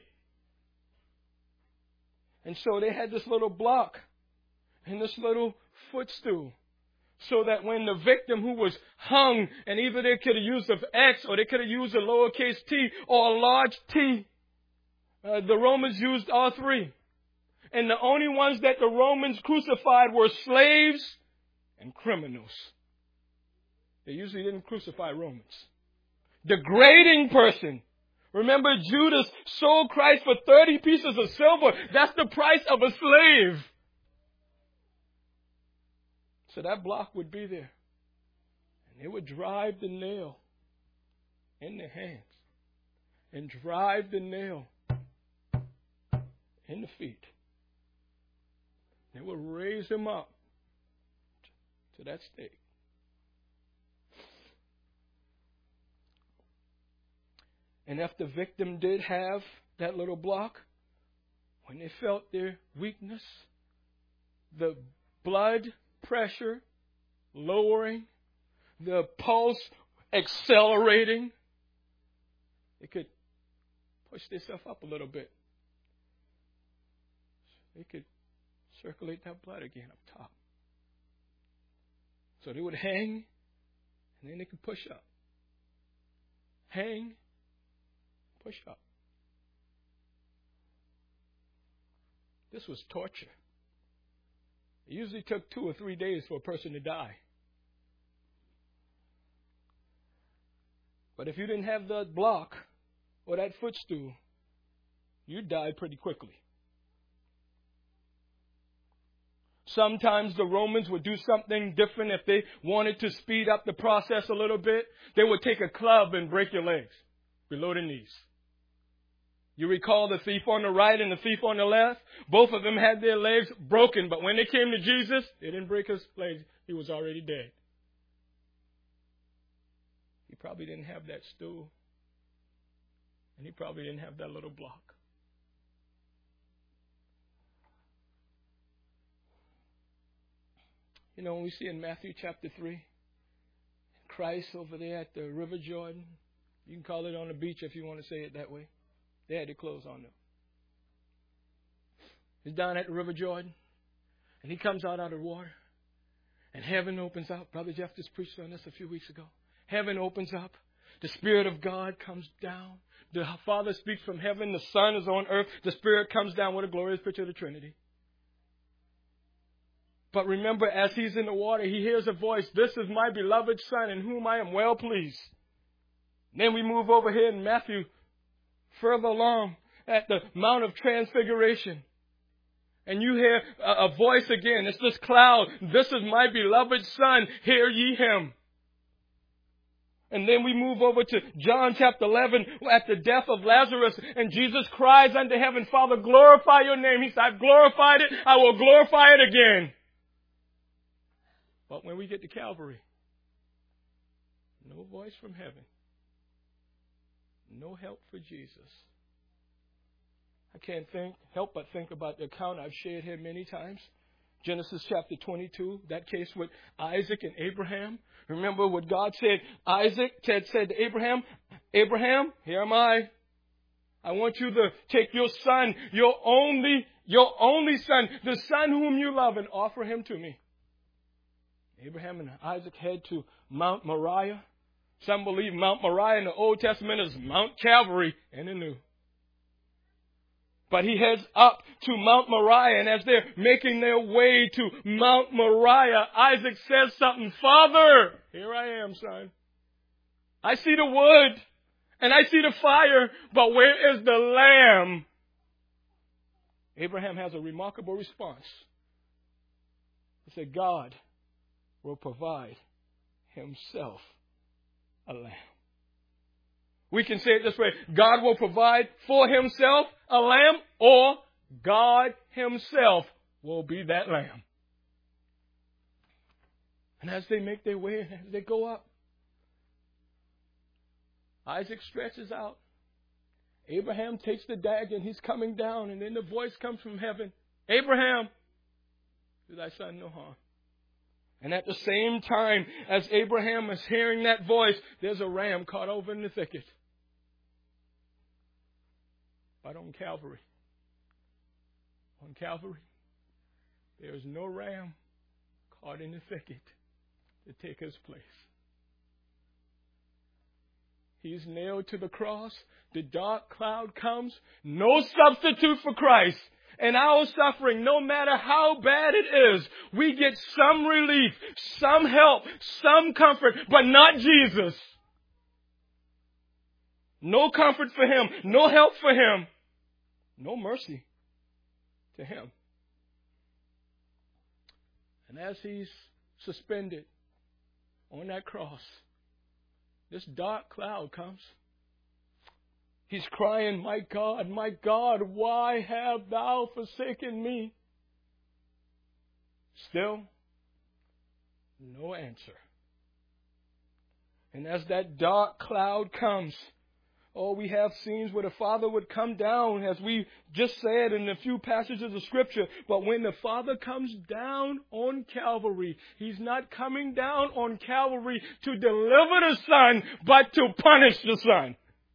S1: And so they had this little block and this little footstool so that when the victim who was hung, and either they could have used an X or they could have used a lowercase t or a large t, uh, the Romans used all three. And the only ones that the Romans crucified were slaves and criminals. They usually didn't crucify Romans. Degrading person. Remember, Judas sold Christ for thirty pieces of silver. That's the price of a slave. So that block would be there. And they would drive the nail in their hands and drive the nail in the feet. They would raise him up to that stake. And if the victim did have that little block, when they felt their weakness, the blood pressure lowering, the pulse accelerating, they could push themselves up a little bit. They could circulate that blood again up top. So they would hang, and then they could push up. Hang, push up. This was torture. It usually took two or three days for a person to die. But if you didn't have that block or that footstool, you died pretty quickly. Sometimes the Romans would do something different if they wanted to speed up the process a little bit. They would take a club and break your legs below the knees. You recall the thief on the right and the thief on the left? Both of them had their legs broken, but when they came to Jesus, they didn't break his legs. He was already dead. He probably didn't have that stool, and he probably didn't have that little block. You know, when we see in Matthew chapter three, Christ over there at the River Jordan, you can call it on the beach if you want to say it that way. They had their clothes on them. He's down at the River Jordan, and he comes out out of the water, and heaven opens up. Brother Jeff just preached on this a few weeks ago. Heaven opens up. The Spirit of God comes down. The Father speaks from heaven. The Son is on earth. The Spirit comes down. What a glorious picture of the Trinity. But remember, as he's in the water, he hears a voice. This is my beloved Son in whom I am well pleased. Then we move over here in Matthew, further along at the Mount of Transfiguration. And you hear a, a voice again. It's this cloud. This is my beloved Son. Hear ye him. And then we move over to John chapter eleven at the death of Lazarus. And Jesus cries unto heaven, Father, glorify your name. He said, I've glorified it. I will glorify it again. But when we get to Calvary, no voice from heaven. No help for Jesus. I can't think, help but think about the account I've shared here many times. Genesis chapter twenty-two, that case with Isaac and Abraham. Remember what God said? Isaac said, said to Abraham, Abraham, here am I. I want you to take your son, your only, your only son, the son whom you love, and offer him to me. Abraham and Isaac head to Mount Moriah. Some believe Mount Moriah in the Old Testament is Mount Calvary in the New. But he heads up to Mount Moriah, and as they're making their way to Mount Moriah, Isaac says something. Father, here I am, son. I see the wood, and I see the fire, but where is the lamb? Abraham has a remarkable response. He said, God will provide himself a lamb. We can say it this way: God will provide for himself a lamb, or God himself will be that lamb. And as they make their way, and as they go up, Isaac stretches out. Abraham takes the dagger and he's coming down, and then the voice comes from heaven. Abraham, do thy son no harm. And at the same time as Abraham is hearing that voice, there's a ram caught over in the thicket. But on Calvary, on Calvary, there is no ram caught in the thicket to take his place. He's nailed to the cross. The dark cloud comes. No substitute for Christ. And our suffering, no matter how bad it is, we get some relief, some help, some comfort, but not Jesus. No comfort for him, no help for him, no mercy to him. And as he's suspended on that cross, this dark cloud comes. He's crying, my God, my God, why have thou forsaken me? Still, no answer. And as that dark cloud comes, oh, we have scenes where the Father would come down, as we just said in a few passages of Scripture. But when the Father comes down on Calvary, He's not coming down on Calvary to deliver the Son, but to punish the Son.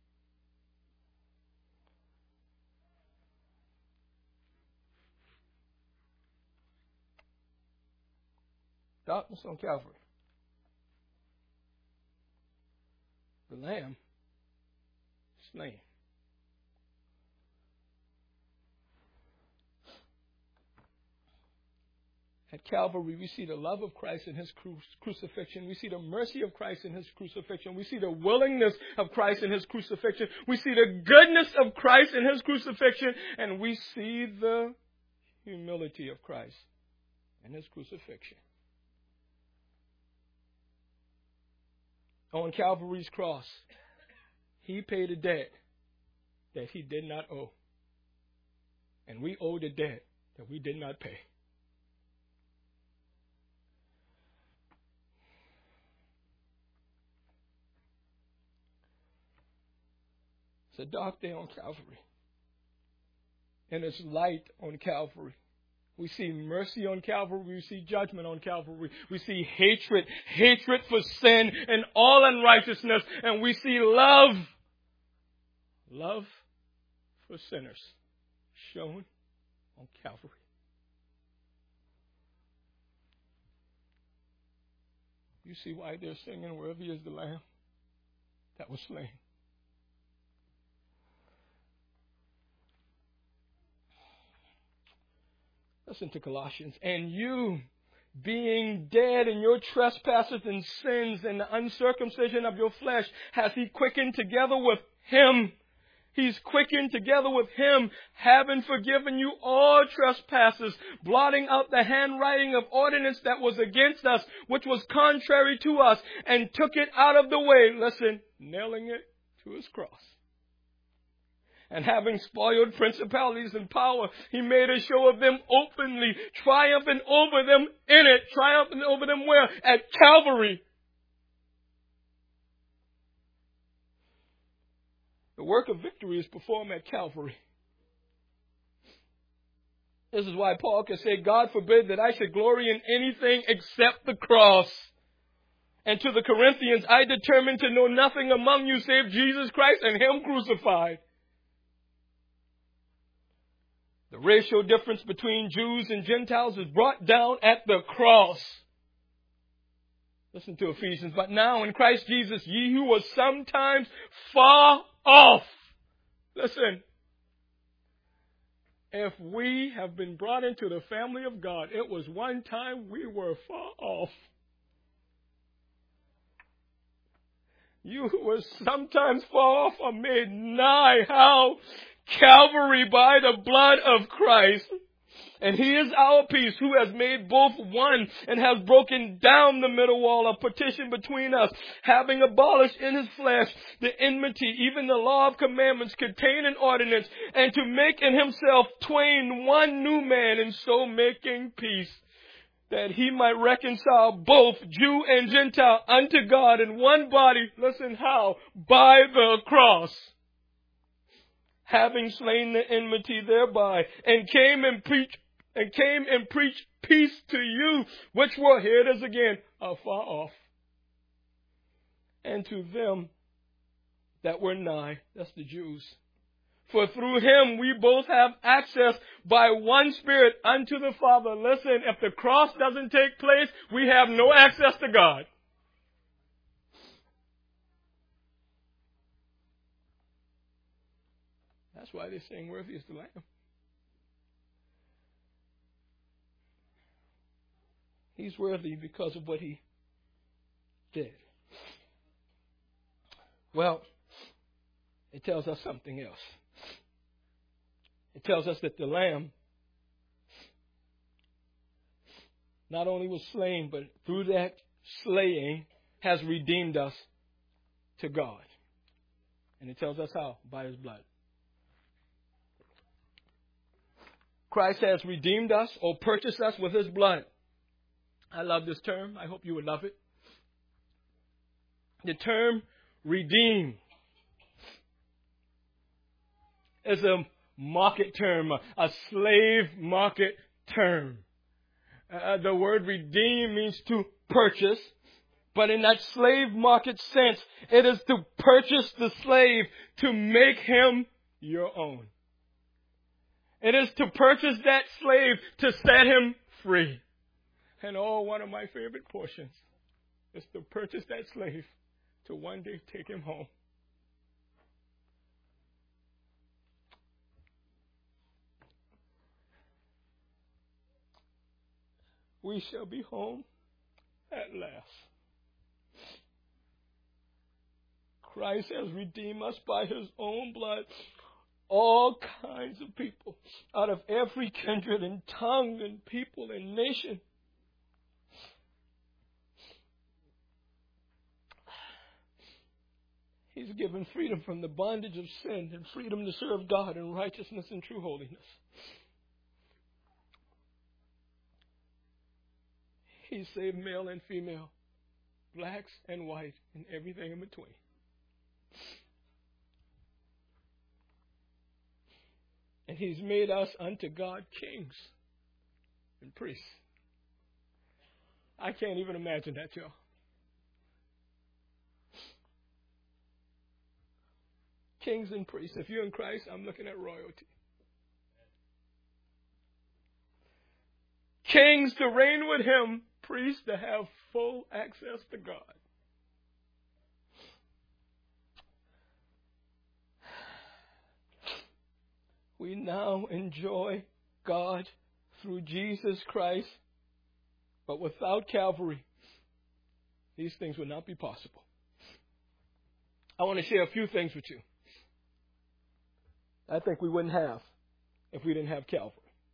S1: Darkness on Calvary. The Lamb slain. At Calvary, we see the love of Christ in His cru- crucifixion. We see the mercy of Christ in His crucifixion. We see the willingness of Christ in His crucifixion. We see the goodness of Christ in His crucifixion. And we see the humility of Christ in His crucifixion. On Calvary's cross, He paid a debt that He did not owe. And we owed a debt that we did not pay. It's a dark day on Calvary. And it's light on Calvary. We see mercy on Calvary. We see judgment on Calvary. We see hatred, hatred for sin and all unrighteousness. And we see love, love for sinners shown on Calvary. You see why they're singing, worthy is the Lamb that was slain. Listen to Colossians. And you, being dead in your trespasses and sins and the uncircumcision of your flesh, has He quickened together with Him. He's quickened together with Him, having forgiven you all trespasses, blotting out the handwriting of ordinance that was against us, which was contrary to us, and took it out of the way. Listen, nailing it to His cross. And having spoiled principalities and power, He made a show of them openly, triumphing over them in it. Triumphing over them where? At Calvary. The work of victory is performed at Calvary. This is why Paul can say, God forbid that I should glory in anything except the cross. And to the Corinthians, I determined to know nothing among you save Jesus Christ and Him crucified. The racial difference between Jews and Gentiles is brought down at the cross. Listen to Ephesians. But now in Christ Jesus, ye who were sometimes far off. Listen. If we have been brought into the family of God, it was one time we were far off. You who were sometimes far off are made nigh. How? Calvary, by the blood of Christ. And He is our peace, who has made both one and has broken down the middle wall of partition between us, having abolished in His flesh the enmity, even the law of commandments contained in ordinance, and to make in Himself twain one new man, and so making peace, that He might reconcile both Jew and Gentile unto God in one body. Listen how? By the cross. Having slain the enmity thereby, and came and preached and came and preached peace to you, which were, here it is again, afar off, and to them that were nigh, that's the Jews. For through Him we both have access by one Spirit unto the Father. Listen, if the cross doesn't take place, we have no access to God. That's why they sing, worthy is the Lamb. He's worthy because of what He did. Well, it tells us something else. It tells us that the Lamb not only was slain, but through that slaying has redeemed us to God. And it tells us how? By His blood. Christ has redeemed us or purchased us with His blood. I love this term. I hope you would love it. The term redeem is a market term, a slave market term. Uh, the word redeem means to purchase, but in that slave market sense, it is to purchase the slave, to make him your own. It is to purchase that slave, to set him free. And oh, one of my favorite portions is to purchase that slave to one day take him home. We shall be home at last. Christ has redeemed us by His own blood. All kinds of people out of every kindred and tongue and people and nation. He's given freedom from the bondage of sin and freedom to serve God in righteousness and true holiness. He saved male and female, blacks and white, and everything in between. And He's made us unto God kings and priests. I can't even imagine that, y'all. Kings and priests. If you're in Christ, I'm looking at royalty. Kings to reign with Him, priests to have full access to God. We now enjoy God through Jesus Christ, but without Calvary, these things would not be possible. I want to share a few things with you. I think we wouldn't have if we didn't have Calvary.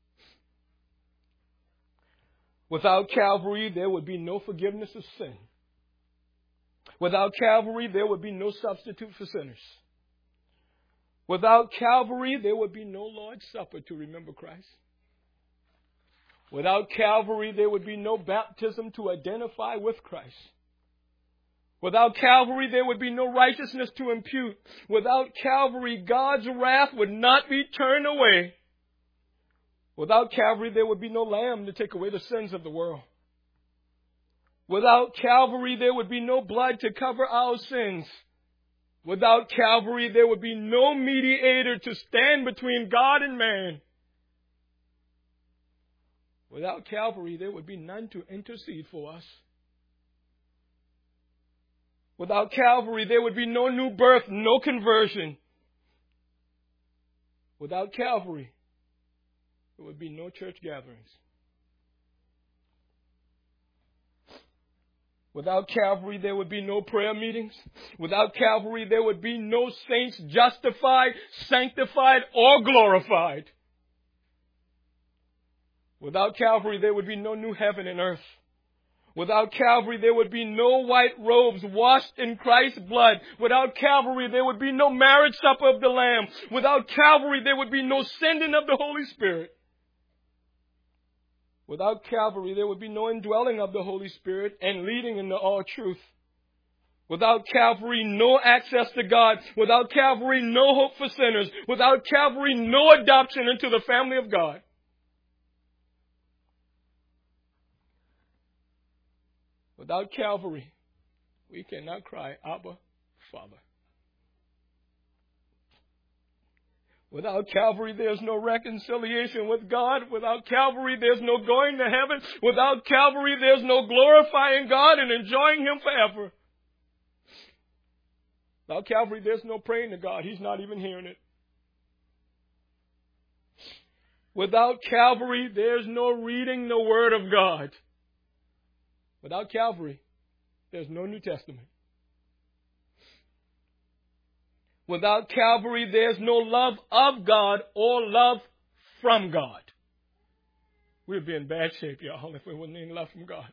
S1: Without Calvary, there would be no forgiveness of sin. Without Calvary, there would be no substitute for sinners. Without Calvary, there would be no Lord's Supper to remember Christ. Without Calvary, there would be no baptism to identify with Christ. Without Calvary, there would be no righteousness to impute. Without Calvary, God's wrath would not be turned away. Without Calvary, there would be no lamb to take away the sins of the world. Without Calvary, there would be no blood to cover our sins. Without Calvary, there would be no mediator to stand between God and man. Without Calvary, there would be none to intercede for us. Without Calvary, there would be no new birth, no conversion. Without Calvary, there would be no church gatherings. Without Calvary, there would be no prayer meetings. Without Calvary, there would be no saints justified, sanctified, or glorified. Without Calvary, there would be no new heaven and earth. Without Calvary, there would be no white robes washed in Christ's blood. Without Calvary, there would be no marriage supper of the Lamb. Without Calvary, there would be no sending of the Holy Spirit. Without Calvary, there would be no indwelling of the Holy Spirit and leading into all truth. Without Calvary, no access to God. Without Calvary, no hope for sinners. Without Calvary, no adoption into the family of God. Without Calvary, we cannot cry, Abba, Father. Without Calvary, there's no reconciliation with God. Without Calvary, there's no going to heaven. Without Calvary, there's no glorifying God and enjoying Him forever. Without Calvary, there's no praying to God. He's not even hearing it. Without Calvary, there's no reading the Word of God. Without Calvary, there's no New Testament. Without Calvary, there's no love of God or love from God. We'd be in bad shape, y'all, if we wouldn't need love from God.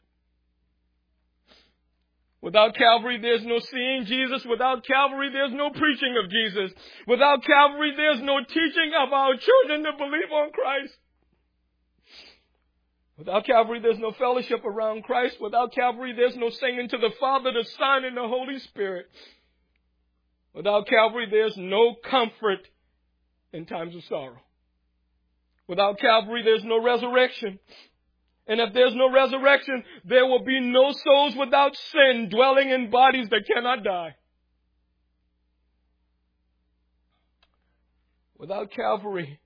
S1: Without Calvary, there's no seeing Jesus. Without Calvary, there's no preaching of Jesus. Without Calvary, there's no teaching of our children to believe on Christ. Without Calvary, there's no fellowship around Christ. Without Calvary, there's no singing to the Father, the Son, and the Holy Spirit. Without Calvary, there's no comfort in times of sorrow. Without Calvary, there's no resurrection. And if there's no resurrection, there will be no souls without sin dwelling in bodies that cannot die. Without Calvary,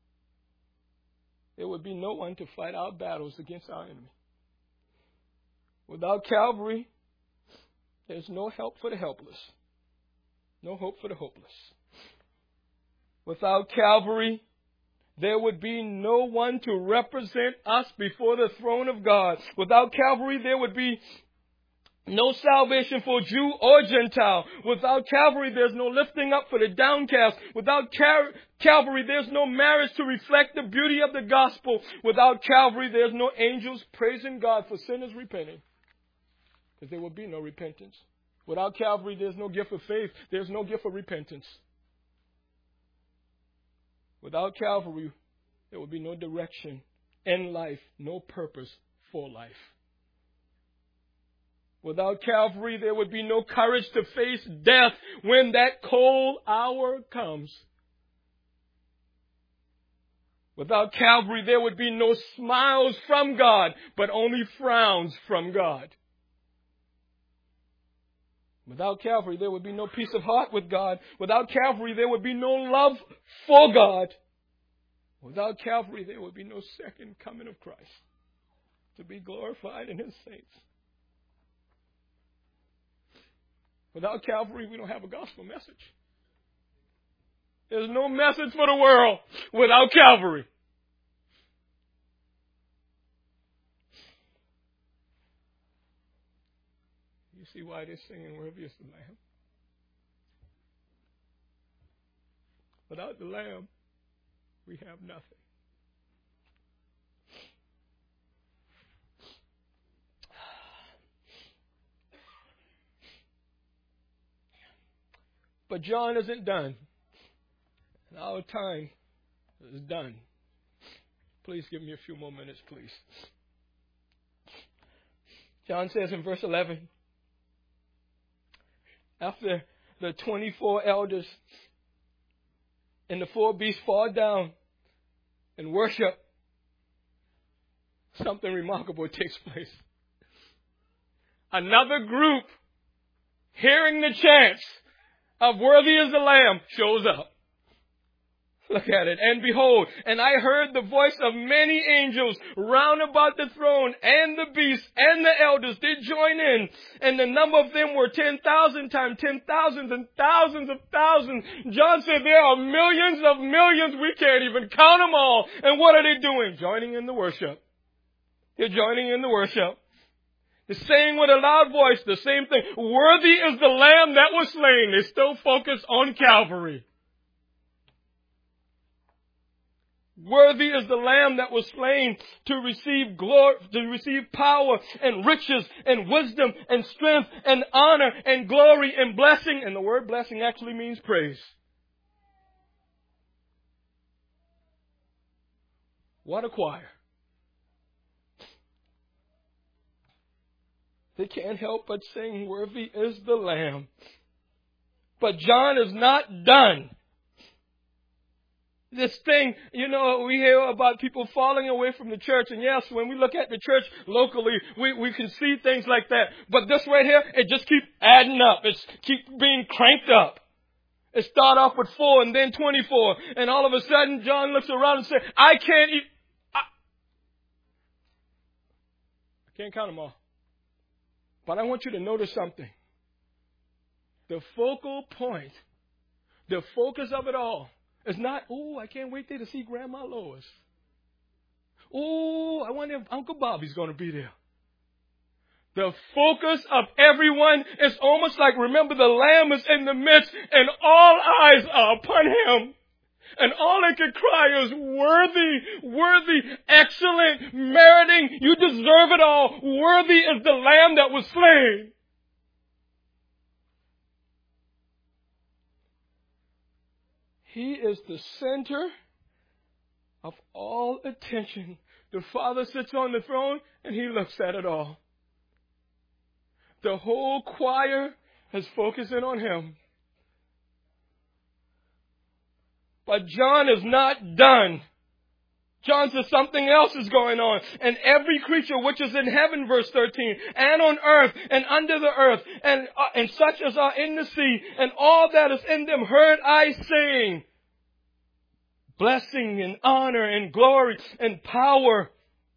S1: there would be no one to fight our battles against our enemy. Without Calvary, there's no help for the helpless. No hope for the hopeless. Without Calvary, there would be no one to represent us before the throne of God. Without Calvary, there would be no salvation for Jew or Gentile. Without Calvary, there's no lifting up for the downcast. Without Cal- Calvary, there's no marriage to reflect the beauty of the gospel. Without Calvary, there's no angels praising God for sinners repenting. Because there will be no repentance. Without Calvary, there's no gift of faith. There's no gift of repentance. Without Calvary, there will be no direction in life, no purpose for life. Without Calvary, there would be no courage to face death when that cold hour comes. Without Calvary, there would be no smiles from God, but only frowns from God. Without Calvary, there would be no peace of heart with God. Without Calvary, there would be no love for God. Without Calvary, there would be no second coming of Christ to be glorified in His saints. Without Calvary, we don't have a gospel message. There's no message for the world without Calvary. You see why they're singing, "Worthy is the Lamb"? Without the Lamb, we have nothing. But John isn't done. Our time is done. Please give me a few more minutes, please. John says in verse eleven, after the twenty-four elders and the four beasts fall down and worship, something remarkable takes place. Another group, hearing the chants of "Worthy is the Lamb," shows up. Look at it. And behold, and I heard the voice of many angels round about the throne, and the beast and the elders did join in. And the number of them were ten thousand times ten thousands and thousands of thousands. John said there are millions of millions. We can't even count them all. And what are they doing? Joining in the worship. They're joining in the worship. They're saying with a loud voice the same thing. Worthy is the Lamb that was slain. They still focus on Calvary. Worthy is the Lamb that was slain to receive glory, to receive power and riches and wisdom and strength and honor and glory and blessing. And the word blessing actually means praise. What a choir. They can't help but sing, worthy is the Lamb. But John is not done. This thing, you know, we hear about people falling away from the church. And yes, when we look at the church locally, we, we can see things like that. But this right here, it just keeps adding up. It's keep being cranked up. It start off with four and then twenty-four. And all of a sudden, John looks around and says, I can't eat. I, I can't count them all. But I want you to notice something. The focal point, the focus of it all, it's not, oh, I can't wait there to see Grandma Lois. Oh, I wonder if Uncle Bobby's going to be there. The focus of everyone is almost like, remember, the Lamb is in the midst and all eyes are upon him. And all they can cry is, worthy, worthy, excellent, meriting, you deserve it all. Worthy is the Lamb that was slain. He is the center of all attention. The Father sits on the throne and he looks at it all. The whole choir is focusing on him. But John is not done. John says something else is going on. And every creature which is in heaven, verse thirteen, and on earth and under the earth, and, uh, and such as are in the sea, and all that is in them, heard I saying, blessing and honor and glory and power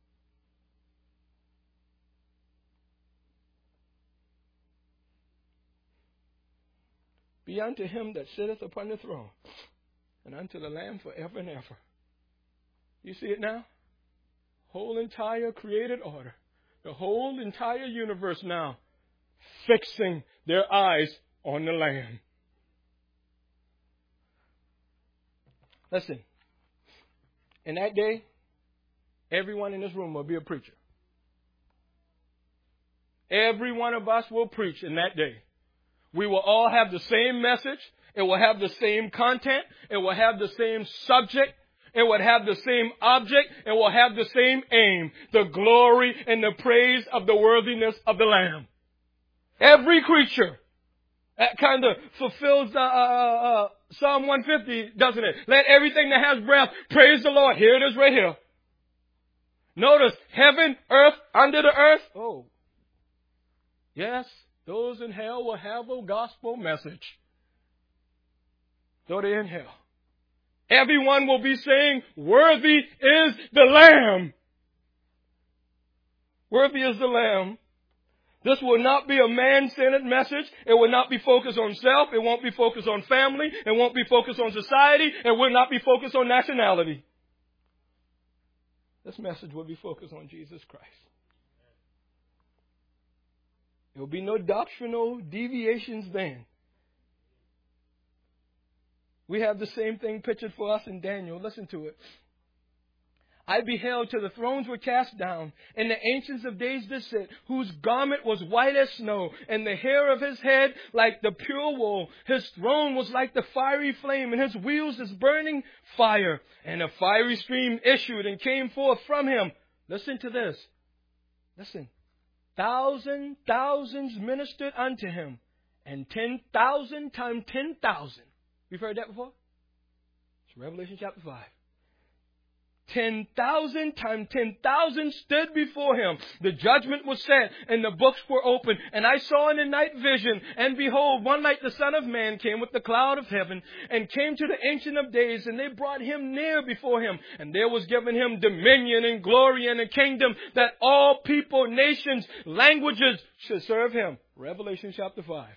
S1: be unto him that sitteth upon the throne, and unto the Lamb forever and ever. You see it now? Whole entire created order. The whole entire universe now fixing their eyes on the Lamb. Listen. In that day, everyone in this room will be a preacher. Every one of us will preach in that day. We will all have the same message. It will have the same content. It will have the same subject. It will have the same object. It will have the same aim. The glory and the praise of the worthiness of the Lamb. Every creature. That kind of fulfills uh, uh, uh, Psalm one fifty, doesn't it? Let everything that has breath praise the Lord. Here it is right here. Notice, heaven, earth, under the earth. Oh. Yes, those in hell will have a gospel message. Though they're in hell. Everyone will be saying, worthy is the Lamb. Worthy is the Lamb. This will not be a man-centered message. It will not be focused on self. It won't be focused on family. It won't be focused on society. It will not be focused on nationality. This message will be focused on Jesus Christ. There will be no doctrinal deviations then. We have the same thing pictured for us in Daniel. Listen to it. I beheld till the thrones were cast down, and the ancients of days did sit, whose garment was white as snow, and the hair of his head like the pure wool. His throne was like the fiery flame, and his wheels as burning fire. And a fiery stream issued and came forth from him. Listen to this. Listen. Thousand thousands ministered unto him, and ten thousand times ten thousand. We've heard that before? It's Revelation chapter five. ten thousand times ten thousand stood before him. The judgment was set, and the books were opened. And I saw in the night vision, and behold, one like the Son of Man came with the cloud of heaven, and came to the Ancient of Days, and they brought him near before him. And there was given him dominion and glory and a kingdom, that all people, nations, languages should serve him. Revelation chapter five.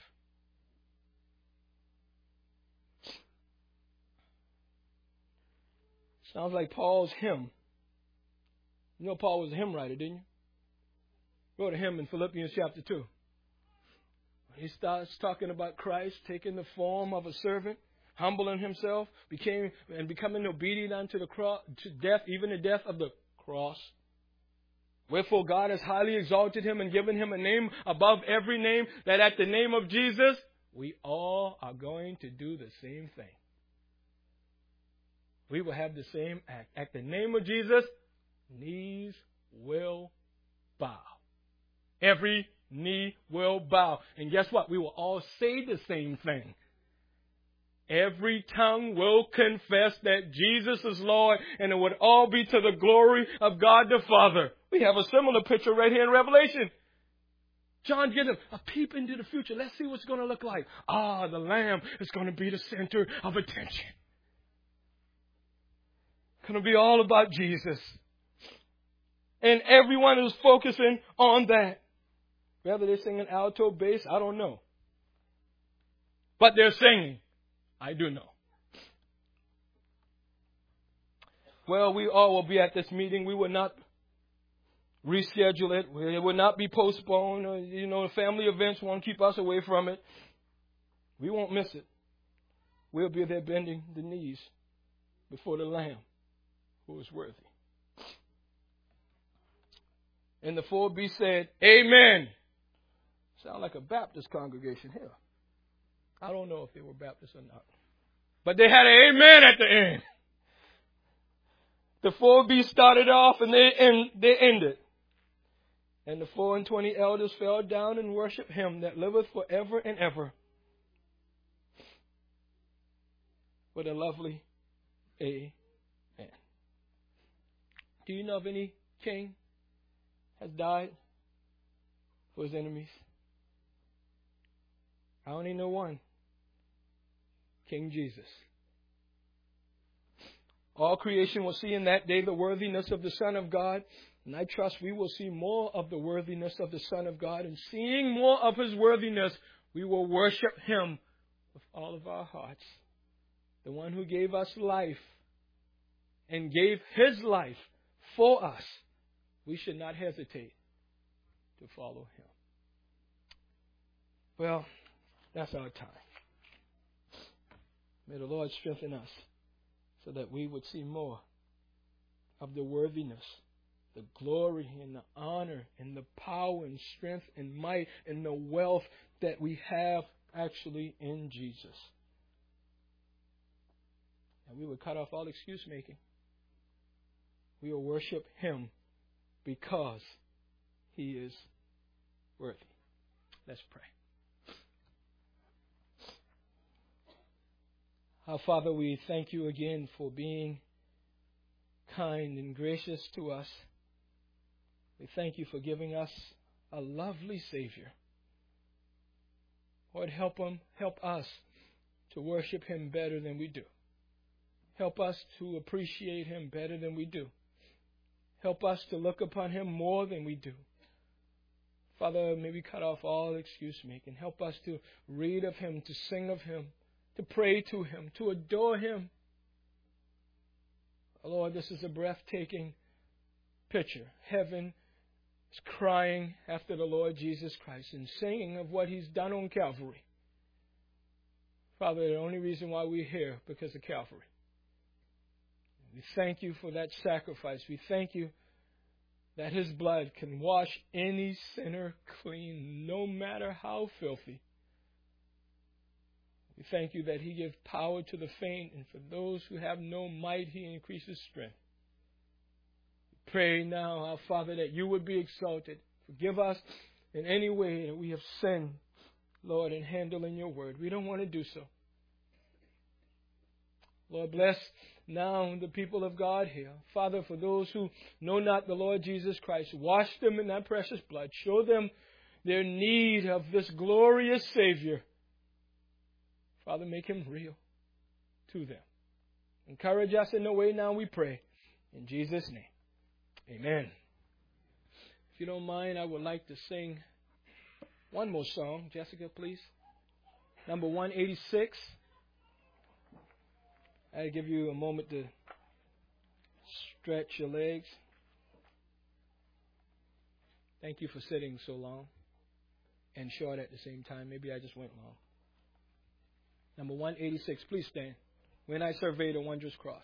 S1: Sounds like Paul's hymn. You know Paul was a hymn writer, didn't you? Wrote a hymn in Philippians chapter two. He starts talking about Christ taking the form of a servant, humbling himself, became and becoming obedient unto the cross, to death, even the death of the cross. Wherefore God has highly exalted him and given him a name above every name, that at the name of Jesus we all are going to do the same thing. We will have the same act. At the name of Jesus, knees will bow. Every knee will bow. And guess what? We will all say the same thing. Every tongue will confess that Jesus is Lord, and it would all be to the glory of God the Father. We have a similar picture right here in Revelation. John gives us a peep into the future. Let's see what's going to look like. Ah, the Lamb is going to be the center of attention. Going to be all about Jesus. And everyone is focusing on that. Whether they're singing alto, bass, I don't know. But they're singing. I do know. Well, we all will be at this meeting. We will not reschedule it. It will not be postponed. Or, you know, family events won't keep us away from it. We won't miss it. We'll be there bending the knees before the Lamb who is worthy. And the four beasts said, Amen. Sound like a Baptist congregation here. I don't know if they were Baptists or not. But they had an amen at the end. The four beasts started off and they, end, they ended. And the four and twenty elders fell down and worshiped him that liveth forever and ever. With a lovely amen. Do you know of any king has died for his enemies? I only know one. King Jesus. All creation will see in that day the worthiness of the Son of God. And I trust we will see more of the worthiness of the Son of God. And seeing more of his worthiness, we will worship him with all of our hearts. The one who gave us life and gave his life for us. We should not hesitate to follow him. Well, that's our time. May the Lord strengthen us so that we would see more of the worthiness, the glory and the honor and the power and strength and might and the wealth that we have actually in Jesus. And we would cut off all excuse making. We will worship him because he is worthy. Let's pray. Our Father, we thank you again for being kind and gracious to us. We thank you for giving us a lovely Savior. Lord, help him, help us to worship him better than we do. Help us to appreciate him better than we do. Help us to look upon him more than we do. Father, may we cut off all excuse making. Help us to read of him, to sing of him, to pray to him, to adore him. Lord, this is a breathtaking picture. Heaven is crying after the Lord Jesus Christ and singing of what he's done on Calvary. Father, the only reason why we're here because of Calvary. We thank you for that sacrifice. We thank you that his blood can wash any sinner clean, no matter how filthy. We thank you that he gives power to the faint, and for those who have no might, he increases strength. We pray now, our Father, that you would be exalted. Forgive us in any way that we have sinned, Lord, in handling your word. We don't want to do so. Lord, bless now the people of God here. Father, for those who know not the Lord Jesus Christ, wash them in that precious blood. Show them their need of this glorious Savior. Father, make him real to them. Encourage us in the way now, we pray. In Jesus' name, amen. If you don't mind, I would like to sing one more song. Jessica, please. Number one eighty-six. I'll give you a moment to stretch your legs. Thank you for sitting so long and short at the same time. Maybe I just went long. Number one eighty-six. Please stand. When I survey the wondrous cross.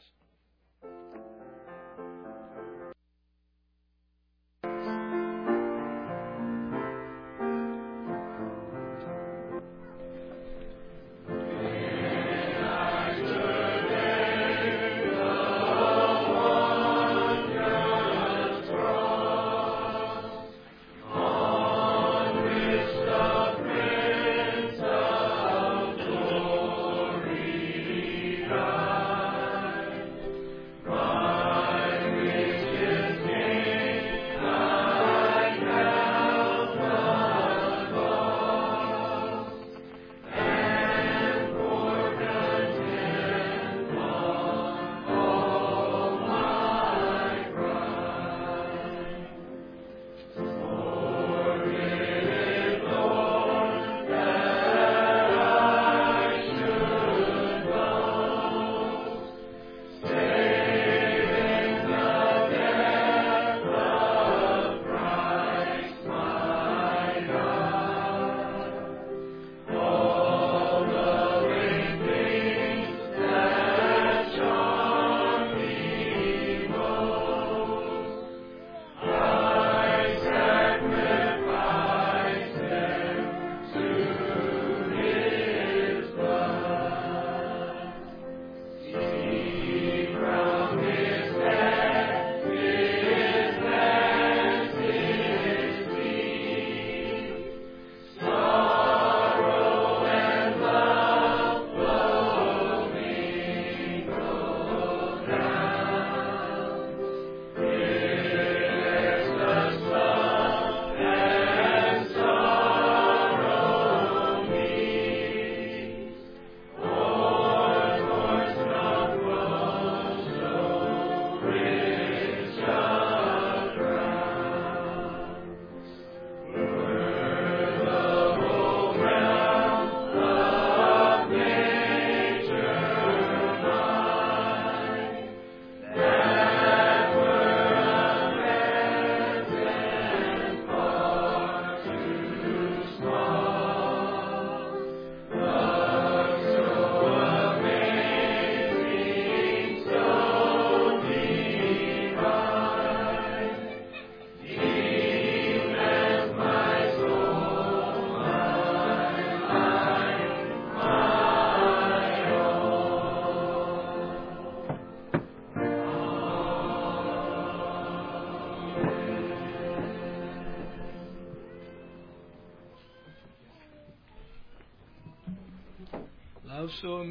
S1: Love so,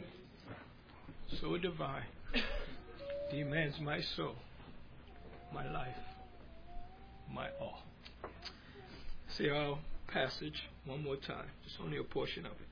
S1: so divine demands my soul, my life, my all. See our passage one more time. Just only a portion of it.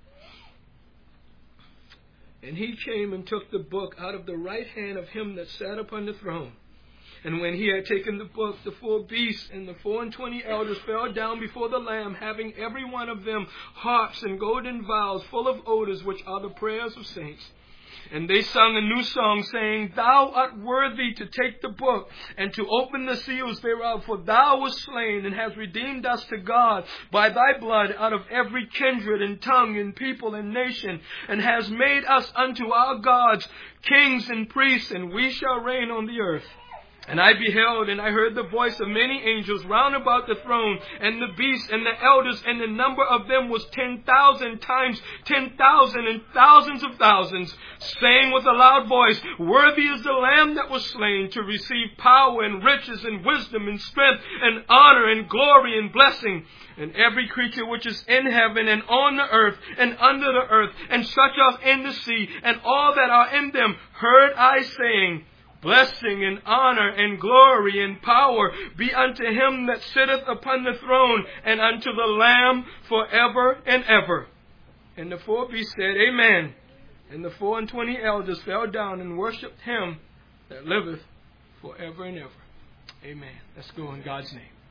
S1: And he came and took the book out of the right hand of him that sat upon the throne. And when he had taken the book, the four beasts and the four and twenty elders fell down before the Lamb, having every one of them harps and golden vials full of odors, which are the prayers of saints. And they sung a new song, saying, Thou art worthy to take the book and to open the seals thereof, for thou wast slain and hast redeemed us to God by thy blood out of every kindred and tongue and people and nation, and hast made us unto our gods kings and priests, and we shall reign on the earth. And I beheld, and I heard the voice of many angels round about the throne, and the beasts, and the elders, and the number of them was ten thousand times ten thousand, and thousands of thousands, saying with a loud voice, Worthy is the Lamb that was slain to receive power, and riches, and wisdom, and strength, and honor, and glory, and blessing. And every creature which is in heaven, and on the earth, and under the earth, and such as in the sea, and all that are in them, heard I saying, Blessing and honor and glory and power be unto him that sitteth upon the throne and unto the Lamb forever and ever. And the four beasts said, Amen. And the four and twenty elders fell down and worshipped him that liveth forever and ever. Amen. Let's go in God's name.